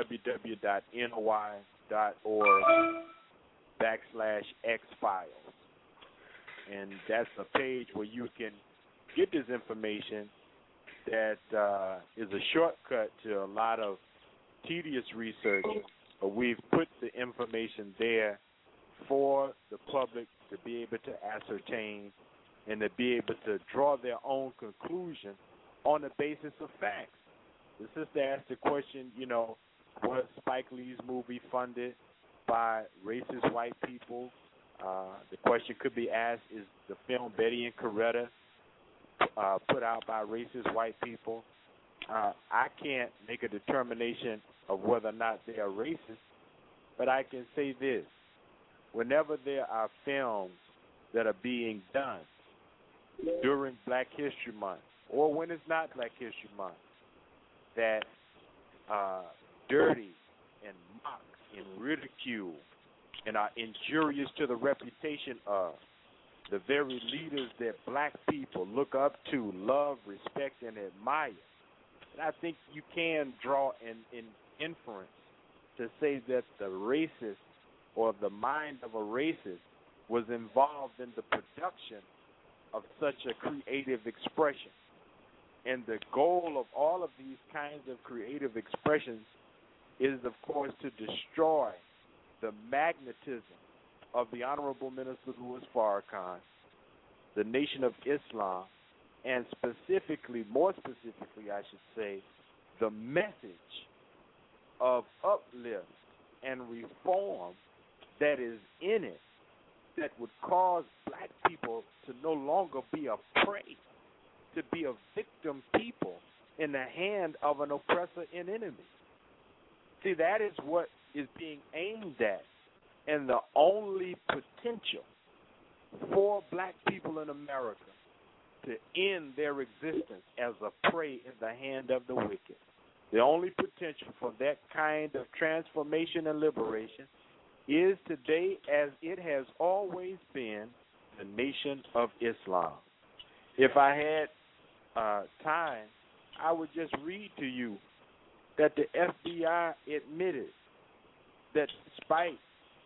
www.ny.org/X-Files. And that's a page where you can get this information that is a shortcut to a lot of tedious research, but we've put the information there for the public to be able to ascertain and to be able to draw their own conclusion on the basis of facts. The sister asked the question, was Spike Lee's movie funded by racist white people? The question could be asked, is the film Betty and Coretta put out by racist white people? I can't make a determination of whether or not they are racist, but I can say this. Whenever there are films that are being done during Black History Month, or when it's not Black History Month, that dirty and mock and ridicule and are injurious to the reputation of the very leaders that black people look up to, love, respect, and admire. And I think you can draw an inference to say that the racist or the mind of a racist was involved in the production of such a creative expression. And the goal of all of these kinds of creative expressions is, of course, to destroy the magnetism of the Honorable Minister Louis Farrakhan, the Nation of Islam, and specifically, more specifically, I should say, the message of uplift and reform that is in it that would cause black people to no longer be a prey, to be a victim people in the hand of an oppressor and enemy. See, that is what is being aimed at, and the only potential for black people in America to end their existence as a prey in the hand of the wicked. The only potential for that kind of transformation and liberation is today, as it has always been, the Nation of Islam. If I had time, I would just read to you that the FBI admitted that despite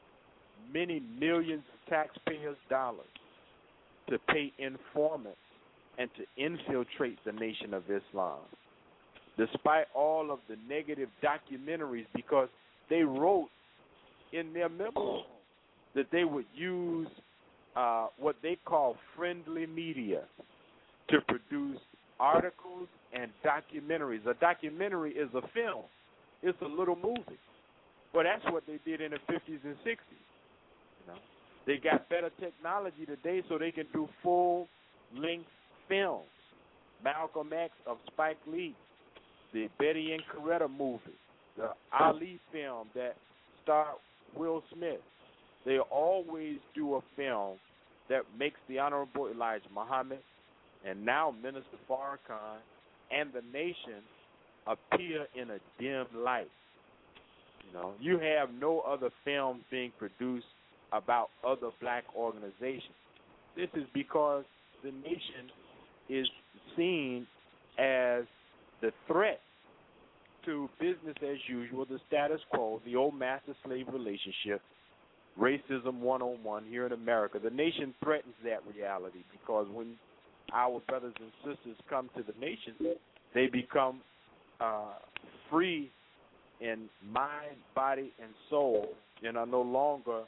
many millions of taxpayers' dollars to pay informants and to infiltrate the Nation of Islam, despite all of the negative documentaries, because they wrote in their memo that they would use what they call friendly media to produce articles and documentaries. A documentary is a film. It's a little movie. Well, that's what they did in the 50s and 60s. You know? They got better technology today so they can do full-length films. Malcolm X of Spike Lee, the Betty and Coretta movie, the Ali film that starred Will Smith. They always do a film that makes the Honorable Elijah Muhammad and now Minister Farrakhan and the nation appear in a dim light. You know, you have no other films being produced about other black organizations. This is because the nation is seen as the threat to business as usual, the status quo, the old master-slave relationship, racism 101 here in America. The nation threatens that reality because when our brothers and sisters come to the nation, they become free in mind, body, and soul, and are no longer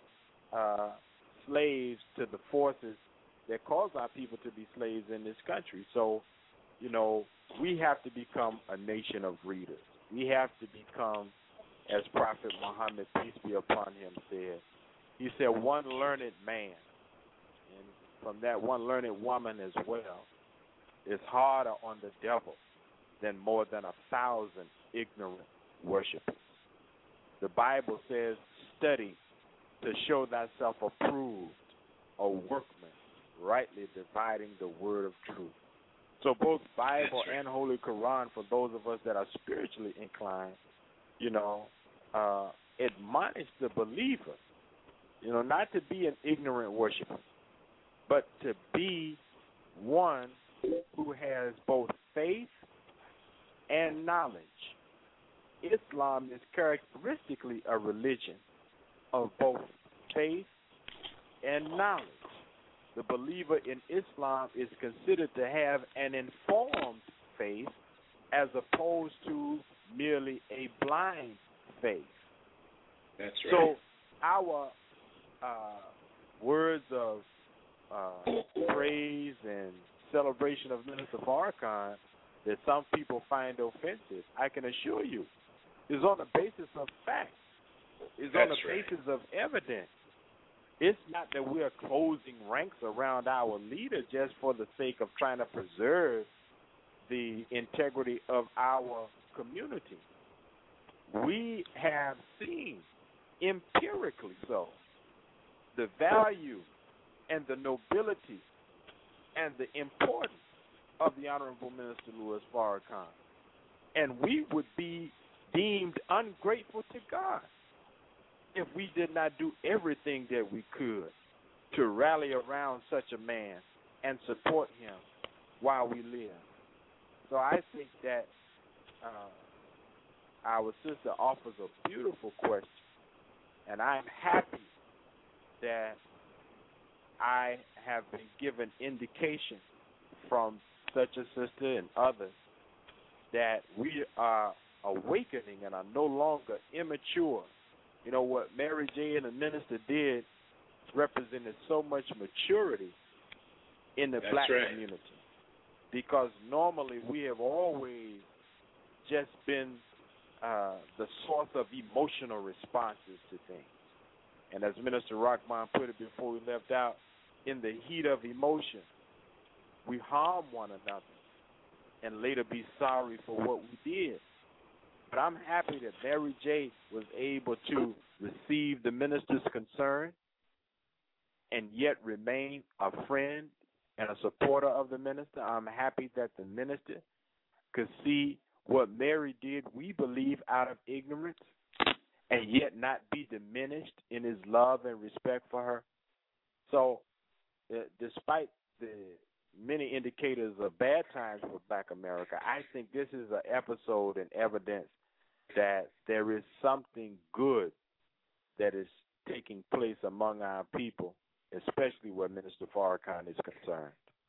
slaves to the forces that cause our people to be slaves in this country. So, you know, we have to become a nation of readers. We have to become, as Prophet Muhammad, peace be upon him, said. He said, one learned man, and from that one learned woman as well, is harder on the devil than more than 1,000 ignorant worshipers. The Bible says, study to show thyself approved, a workman, rightly dividing the word of truth. So both Bible and Holy Quran, for those of us that are spiritually inclined, you know, admonish the believer, you know, not to be an ignorant worshiper, but to be one who has both faith and knowledge. Islam is characteristically a religion of both faith and knowledge. The believer in Islam is considered to have an informed faith as opposed to merely a blind faith.
That's right.
So our words of praise and celebration of Minister Farrakhan that some people find offensive, I can assure you, is on the basis of fact. Is on the basis of evidence. It's not that we are closing ranks around our leader just for the sake of trying to preserve the integrity of our community. We have seen, empirically so, the value and the nobility and the importance of the Honorable Minister Louis Farrakhan. And we would be deemed ungrateful to God if we did not do everything that we could to rally around such a man and support him while we live. So I think that our sister offers a beautiful question, and I'm happy that I have been given indication from such a sister and others that we are awakening and are no longer immature. You know, what Mary J. and the minister did represented so much maturity in the black community, because normally we have always just been the source of emotional responses to things. And as Minister Rockman put it before we left out, in the heat of emotion, we harm one another and later be sorry for what we did. But I'm happy that Mary J. was able to receive the minister's concern and yet remain a friend and a supporter of the minister. I'm happy that the minister could see what Mary did, we believe, out of ignorance, and yet not be diminished in his love and respect for her. So despite the many indicators of bad times for Black America, I think this is an episode and evidence that there is something good that is taking place among our people, especially where Minister Farrakhan is concerned.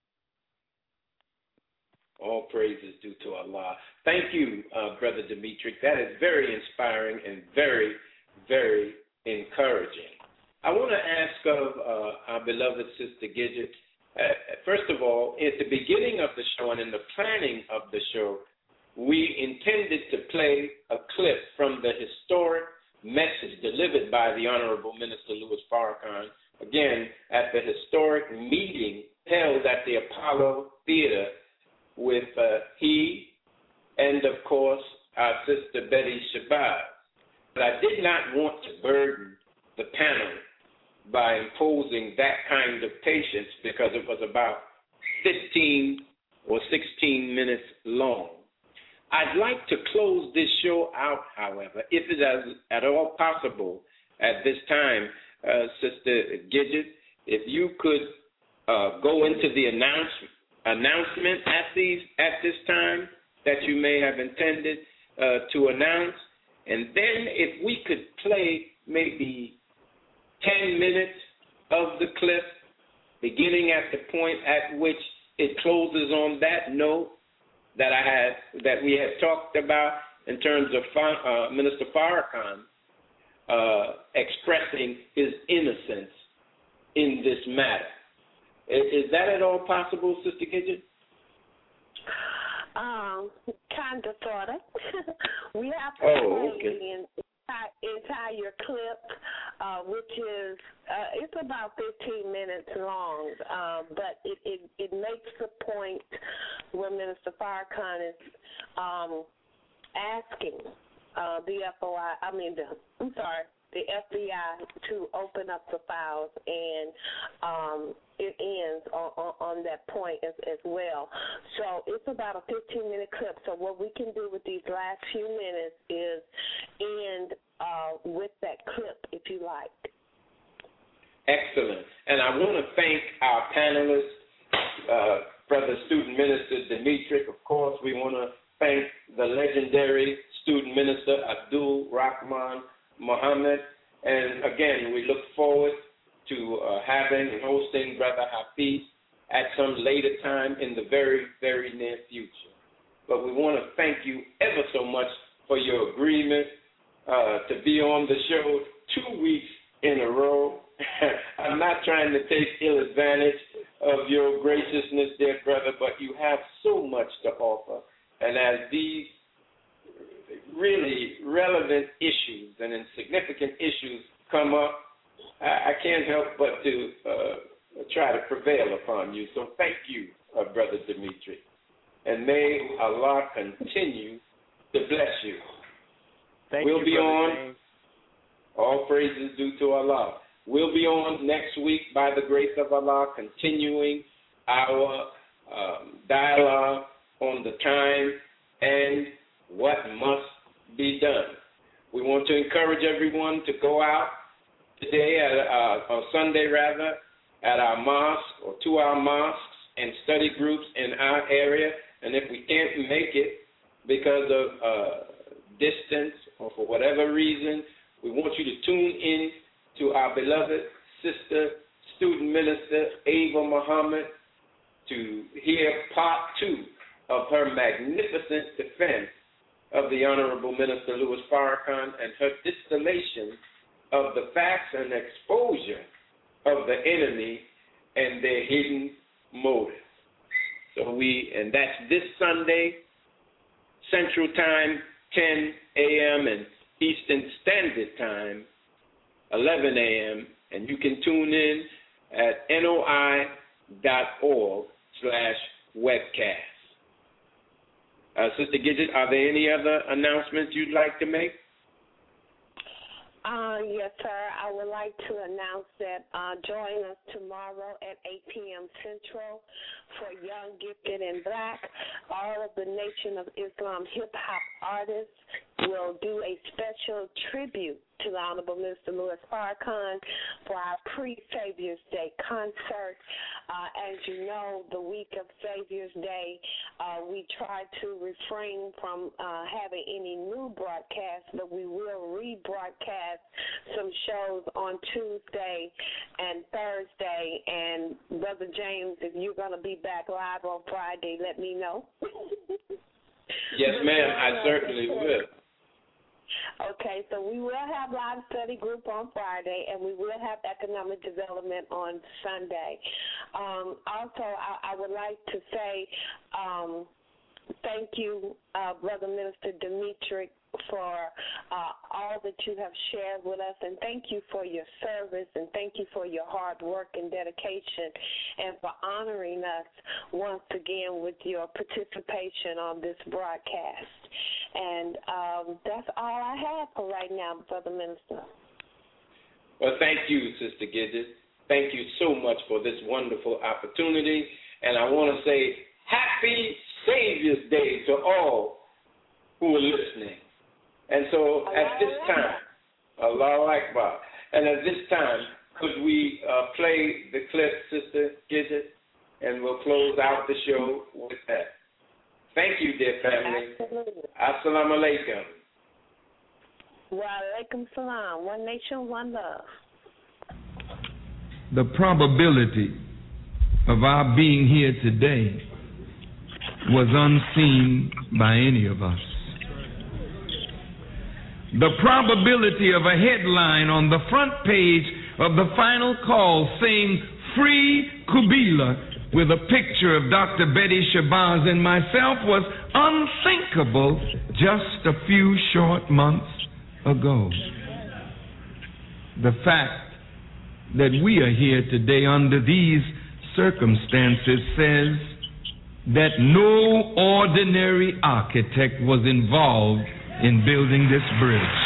All praise is due to Allah. Thank you, Brother Dimitri. That is very inspiring and very, very encouraging. I want to ask of our beloved Sister Gidget, first of all, at the beginning of the show and in the planning of the show, we intended to play a clip from the historic message delivered by the Honorable Minister Louis Farrakhan, again, at the historic meeting held at the Apollo Theater with he and, of course, our Sister Betty Shabazz. But I did not want to burden the panel by imposing that kind of patience because it was about 15 or 16 minutes long. I'd like to close this show out, however, if it is at all possible at this time, Sister Gidget, if you could go into the announcement at this time that you may have intended to announce, and then if we could play maybe 10 minutes of the clip, beginning at the point at which it closes on that note that we had talked about in terms of Minister Farrakhan expressing his innocence in this matter. Is that at all possible, Sister Gidget?
Kind of, sort of. We have to play the entire clip, which is it's about 15 minutes long, but it makes the point where Minister Farrakhan is asking the FBI to open up the files, and it ends on that point as well. So it's about a 15-minute clip. So what we can do with these last few minutes is end with that clip, if you like.
Excellent. And I want to thank our panelists, Brother Student Minister Dimitri. Of course, we want to thank the legendary Student Minister Abdul Rahman Muhammad. And again, we look forward to having and hosting Brother Hafiz at some later time in the very, very near future. But we want to thank you ever so much for your agreement to be on the show 2 weeks in a row. I'm not trying to take ill advantage of your graciousness, dear brother, but you have so much to offer. And as these really relevant issues and insignificant issues come up, I can't help but to try to prevail upon you. So thank you, Brother Dimitri. And may Allah continue to bless you.
We'll
be on.
James.
All praises due to Allah. We'll be on next week by the grace of Allah, continuing our dialogue on the time and what must be done. We want to encourage everyone to go out today, or Sunday rather, at our mosque or to our mosques and study groups in our area. And if we can't make it because of distance, or for whatever reason, we want you to tune in to our beloved sister, student minister, Ava Muhammad, to hear part 2 of her magnificent defense of the Honorable Minister Louis Farrakhan and her distillation of the facts and exposure of the enemy and their hidden motives. And that's this Sunday, Central Time, 10 a.m., and Eastern Standard Time, 11 a.m., and you can tune in at noi.org/webcast. Sister Gidget, are there any other announcements you'd like to make?
Yes, sir. I would like to announce that join us tomorrow at 8 p.m. Central for Young, Gifted, and Black. All of the Nation of Islam hip-hop artists will do a special tribute to the Honorable Minister Louis Farrakhan for our pre-Savior's Day concert. As you know, the week of Savior's Day, we try to refrain from having any new broadcasts, but we will rebroadcast some shows on Tuesday and Thursday. And Brother James, if you're going to be back live on Friday, let me know.
Yes, ma'am, I certainly will.
Okay, so we will have live study group on Friday, and we will have economic development on Sunday. Also, I would like to say thank you, Brother Minister Dimitri, for all that you have shared with us, and thank you for your service, and thank you for your hard work and dedication, and for honoring us once again with your participation on this broadcast. And that's all I have for right now, Brother Minister.
Well, thank you, Sister Gidget. Thank you so much for this wonderful opportunity. And I want to say Happy Savior's Day to all who are listening. And so at this time, Allahu Akbar, and at this time, could we play the clip, Sister Gidget, and we'll close out the show with that. Thank you, dear family.
Absolutely.
Assalamu alaikum.
Wa alaikum salam. One nation, one love.
The probability of our being here today was unseen by any of us. The probability of a headline on the front page of the Final Call saying "Free Kubila" with a picture of Dr. Betty Shabazz and myself was unthinkable just a few short months ago. The fact that we are here today under these circumstances says that no ordinary architect was involved in building this bridge.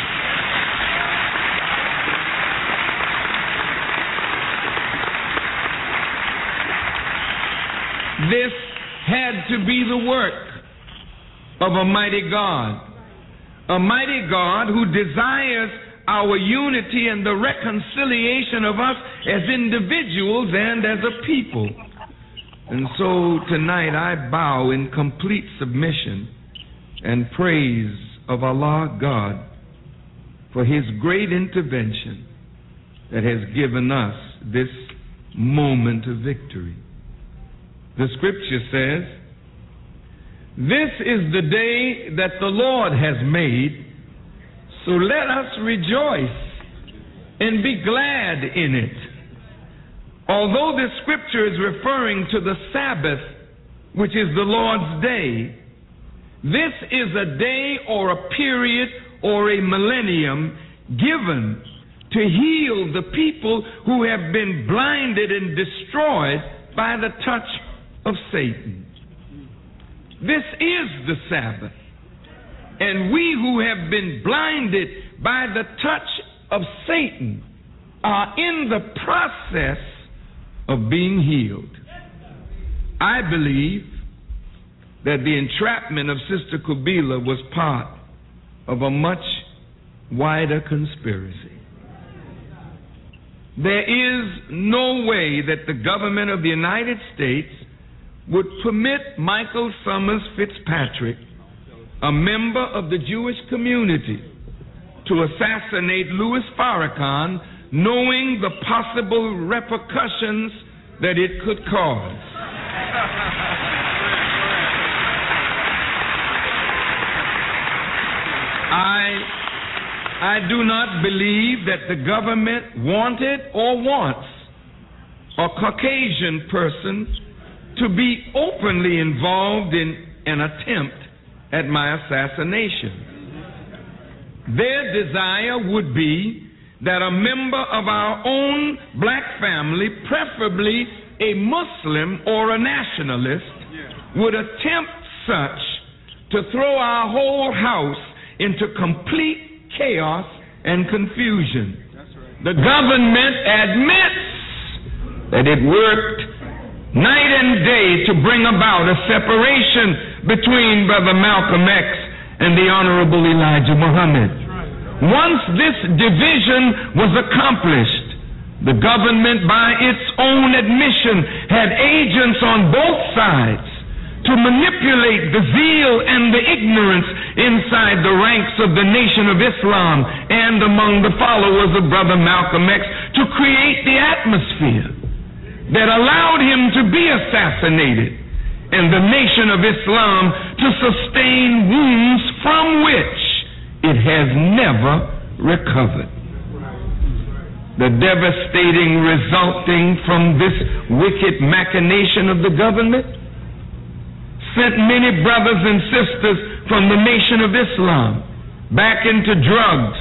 This had to be the work of a mighty God who desires our unity and the reconciliation of us as individuals and as a people. And so tonight I bow in complete submission and praise of Allah God for His great intervention that has given us this moment of victory. The scripture says, "This is the day that the Lord has made, so let us rejoice and be glad in it." Although this scripture is referring to the Sabbath, which is the Lord's day, this is a day or a period or a millennium given to heal the people who have been blinded and destroyed by the touch of Satan. This is the Sabbath. And we who have been blinded by the touch of Satan are in the process of being healed. I believe that the entrapment of Sister Kubila was part of a much wider conspiracy. There is no way that the government of the United States would permit Michael Summers Fitzpatrick a member of the Jewish community, to assassinate Louis Farrakhan, knowing the possible repercussions that it could cause. I do not believe that the government wanted or wants a Caucasian person to be openly involved in an attempt at my assassination. Their desire would be that a member of our own black family, preferably a Muslim or a nationalist, would attempt such to throw our whole house into complete chaos and confusion. The government admits that it worked night and day to bring about a separation between Brother Malcolm X and the Honorable Elijah Muhammad. Once this division was accomplished, the government, by its own admission, had agents on both sides to manipulate the zeal and the ignorance inside the ranks of the Nation of Islam and among the followers of Brother Malcolm X to create the atmosphere that allowed him to be assassinated and the Nation of Islam to sustain wounds from which it has never recovered. The devastating resulting from this wicked machination of the government sent many brothers and sisters from the Nation of Islam back into drugs,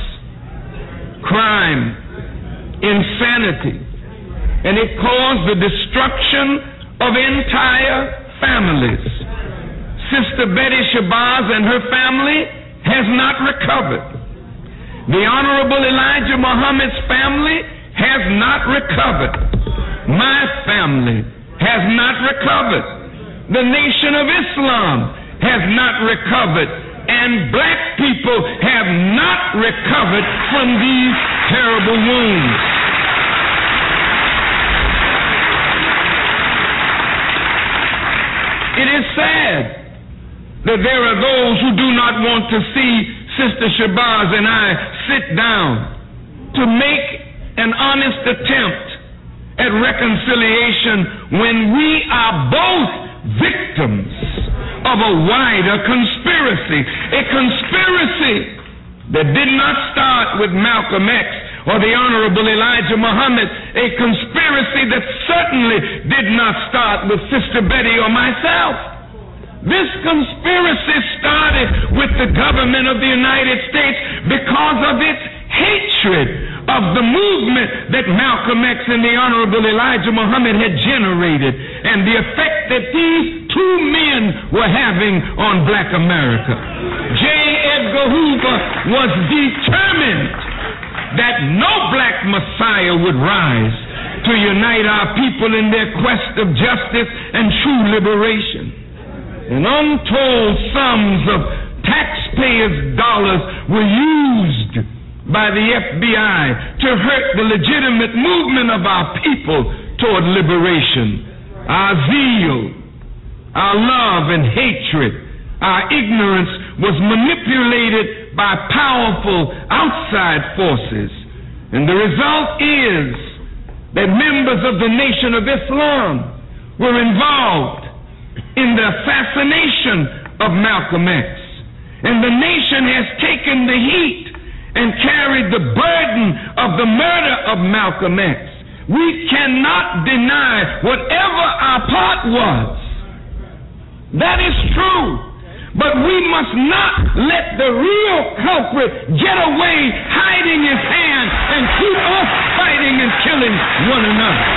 crime, insanity, and it caused the destruction of entire families. Sister Betty Shabazz and her family has not recovered. The Honorable Elijah Muhammad's family has not recovered. My family has not recovered. The Nation of Islam has not recovered, and black people have not recovered from these terrible wounds. It is sad that there are those who do not want to see Sister Shabazz and I sit down to make an honest attempt at reconciliation when we are both victims of a wider conspiracy, a conspiracy that did not start with Malcolm X or the Honorable Elijah Muhammad, a conspiracy that certainly did not start with Sister Betty or myself. This conspiracy started with the government of the United States because of its hatred of the movement that Malcolm X and the Honorable Elijah Muhammad had generated and the effect that these two men were having on black America. J. Edgar Hoover was determined that no black Messiah would rise to unite our people in their quest of justice and true liberation. And untold sums of taxpayers' dollars were used by the FBI to hurt the legitimate movement of our people toward liberation. Our zeal, our love and hatred, our ignorance was manipulated by powerful outside forces. And the result is that members of the Nation of Islam were involved in the assassination of Malcolm X. And the nation has taken the heat and carried the burden of the murder of Malcolm X. We cannot deny whatever our part was. That is true. But we must not let the real culprit get away hiding his hand and keep us fighting and killing one another.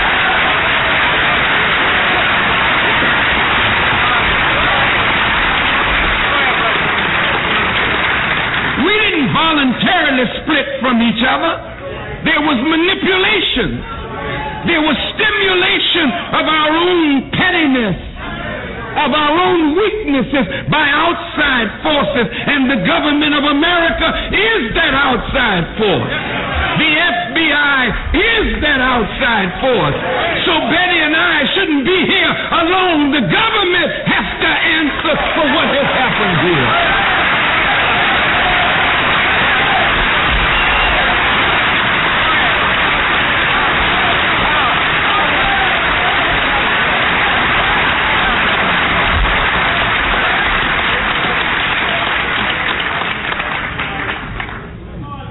We didn't voluntarily split from each other. There was manipulation. There was stimulation of our own pettiness, of our own weaknesses by outside forces, and the government of America is that outside force. The FBI is that outside force. So Betty and I shouldn't be here alone. The government has to answer for what has happened here.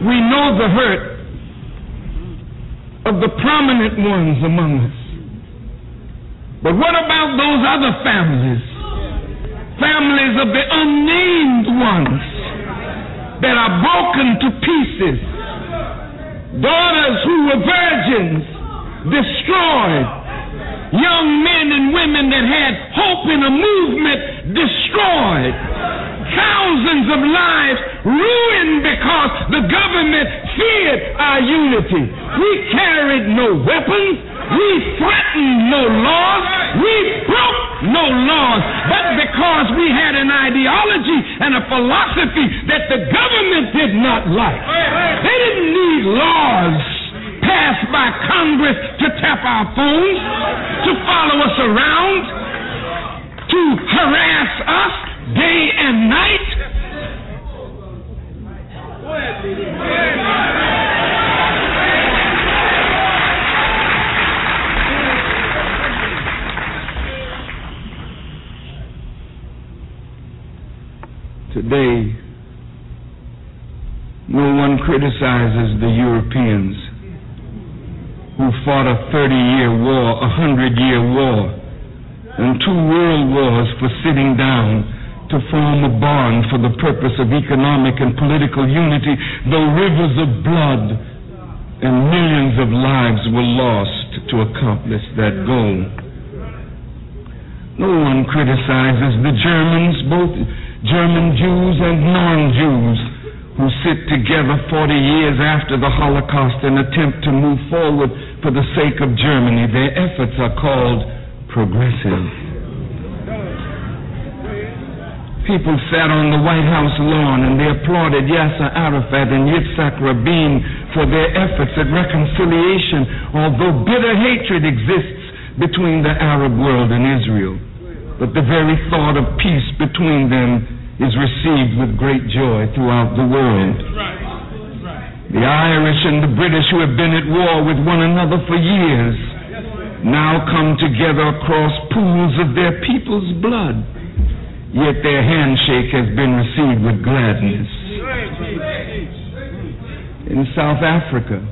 We know the hurt of the prominent ones among us. But what about those other families? Families of the unnamed ones that are broken to pieces. Daughters who were virgins, destroyed. Young men and women that had hope in a movement, destroyed. Thousands of lives ruined because the government feared our unity. We carried no weapons. We threatened no laws. We broke no laws. But because we had an ideology and a philosophy that the government did not like, they didn't need laws passed by Congress to tap our phones, to follow us around, to harass us day and night. Today, no one criticizes the Europeans who fought a 30-year war, a 100-year war, and 2 world wars for sitting down to form a bond for the purpose of economic and political unity, though rivers of blood and millions of lives were lost to accomplish that goal. No one criticizes the Germans, both German Jews and non-Jews, who sit together 40 years after the Holocaust and attempt to move forward for the sake of Germany. Their efforts are called progressive. People sat on the White House lawn and they applauded Yasser Arafat and Yitzhak Rabin for their efforts at reconciliation, although bitter hatred exists between the Arab world and Israel. But the very thought of peace between them is received with great joy throughout the world. The Irish and the British, who have been at war with one another for years, now come together across pools of their people's blood. Yet their handshake has been received with gladness. In South Africa,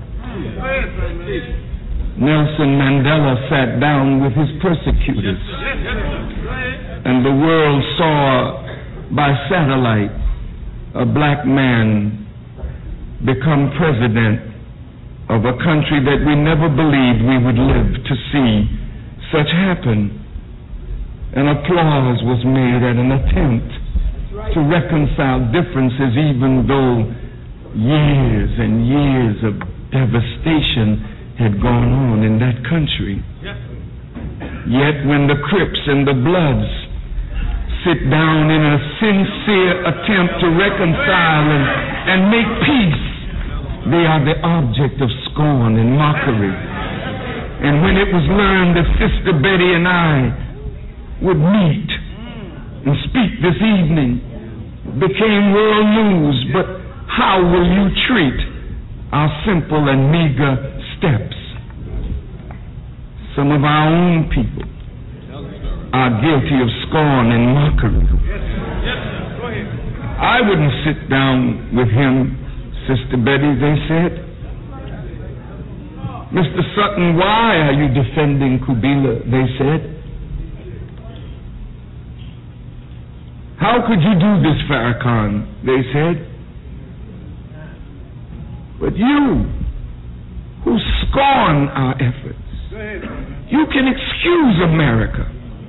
Nelson Mandela sat down with his persecutors, and the world saw by satellite a black man become president of a country that we never believed we would live to see such happen. And applause was made at an attempt to reconcile differences, even though years and years of devastation had gone on in that country. Yet when the Crips and the Bloods sit down in a sincere attempt to reconcile and make peace, they are the object of scorn and mockery. And when it was learned that Sister Betty and I would meet and speak this evening, became world news. But how will you treat our simple and meager steps? Some of our own people are guilty of scorn and mockery. I wouldn't sit down with him, Sister Betty, they said. Mr. Sutton, why are you defending Kubila, they said. How could you do this, Farrakhan, they said. But you, who scorn our efforts, you can excuse America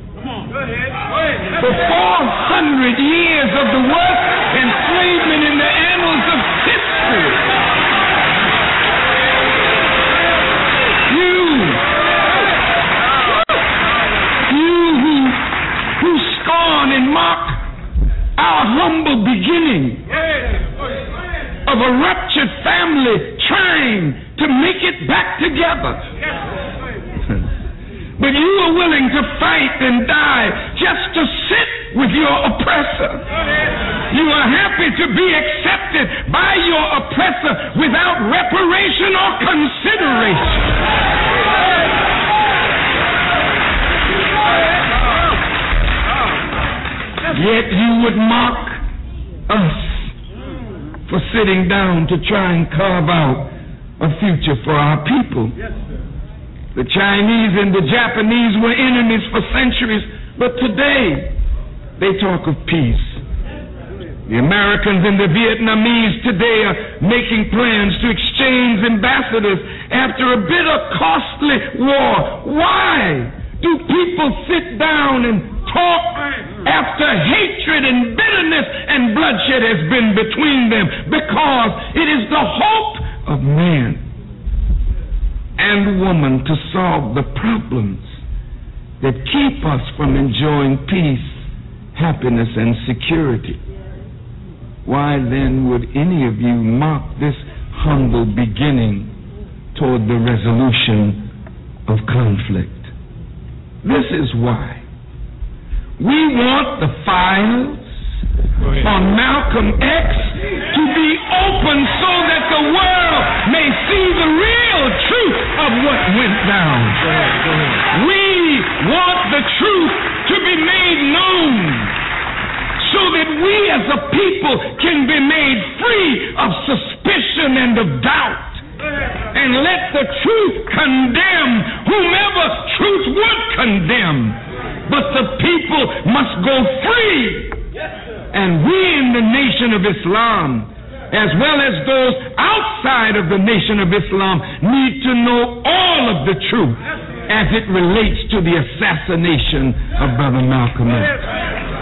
for 400 years of the worst enslavement in the annals of history. You who scorn and mock our humble beginning of a ruptured family trying to make it back together. But you are willing to fight and die just to sit with your oppressor. You are happy to be accepted by your oppressor without reparation or consideration. Yet you would mock us for sitting down to try and carve out a future for our people. The Chinese and the Japanese were enemies for centuries, but today they talk of peace. The Americans and the Vietnamese today are making plans to exchange ambassadors after a bitter, costly war. Why do people sit down and talk after hatred and bitterness and bloodshed has been between them? Because it is the hope of man and woman to solve the problems that keep us from enjoying peace, happiness, and security. Why then would any of you mark this humble beginning toward the resolution of conflict? This is why. We want the files on Malcolm X to be open so that the world may see the real truth of what went down. We want the truth to be made known so that we as a people can be made free of suspicion and of doubt. And let the truth condemn whomever truth would condemn. But the people must go free. And we in the Nation of Islam, as well as those outside of the Nation of Islam, need to know all of the truth as it relates to the assassination of Brother Malcolm X.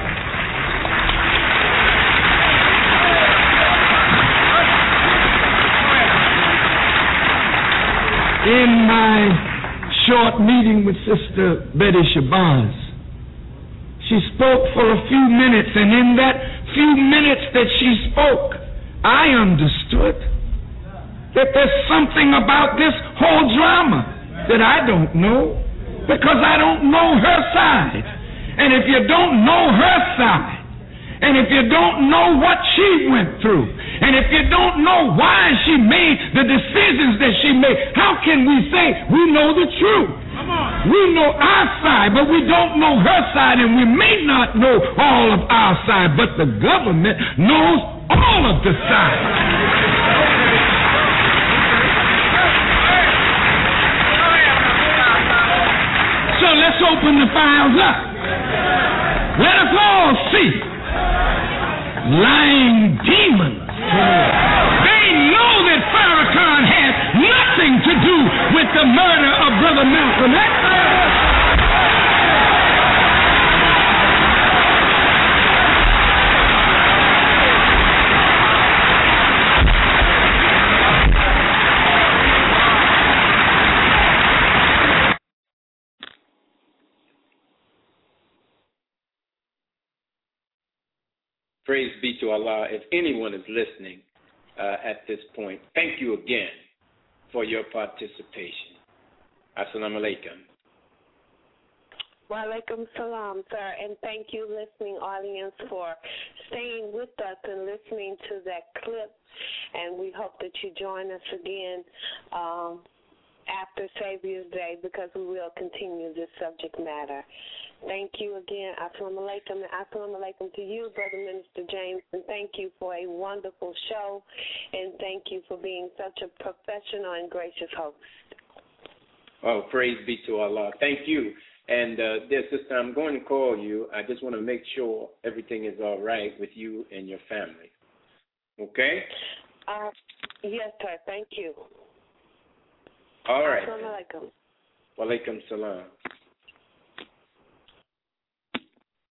In my short meeting with Sister Betty Shabazz, she spoke for a few minutes, and in that few minutes that she spoke, I understood that there's something about this whole drama that I don't know, because I don't know her side. And if you don't know her side, and if you don't know what she went through, and if you don't know why she made the decisions that she made, how can we say we know the truth? We know our side, but we don't know her side, and we may not know all of our side, but the government knows all of the sides. So let's open the files up. Let us all see. Lying demons. They know that Farrakhan had nothing to do with the murder of Brother Malcolm X.
Praise be to Allah. If anyone is listening at this point, thank you again for your participation. Assalamu alaikum.
Wa alaikum salam, sir, and thank you, listening audience, for staying with us and listening to that clip. And we hope that you join us again after Savior's Day, because we will continue this subject matter. Thank you again. Assalamu alaikum. And assalamu alaikum to you, Brother Minister James. And thank you for a wonderful show. And thank you for being such a professional and gracious host.
Oh, praise be to Allah. Thank you. And, dear sister, I'm going to call you. I just want to make sure everything is all right with you and your family. Okay?
Yes, sir. Thank you.
All right.
Assalamu alaikum.
Wa alaikum salam.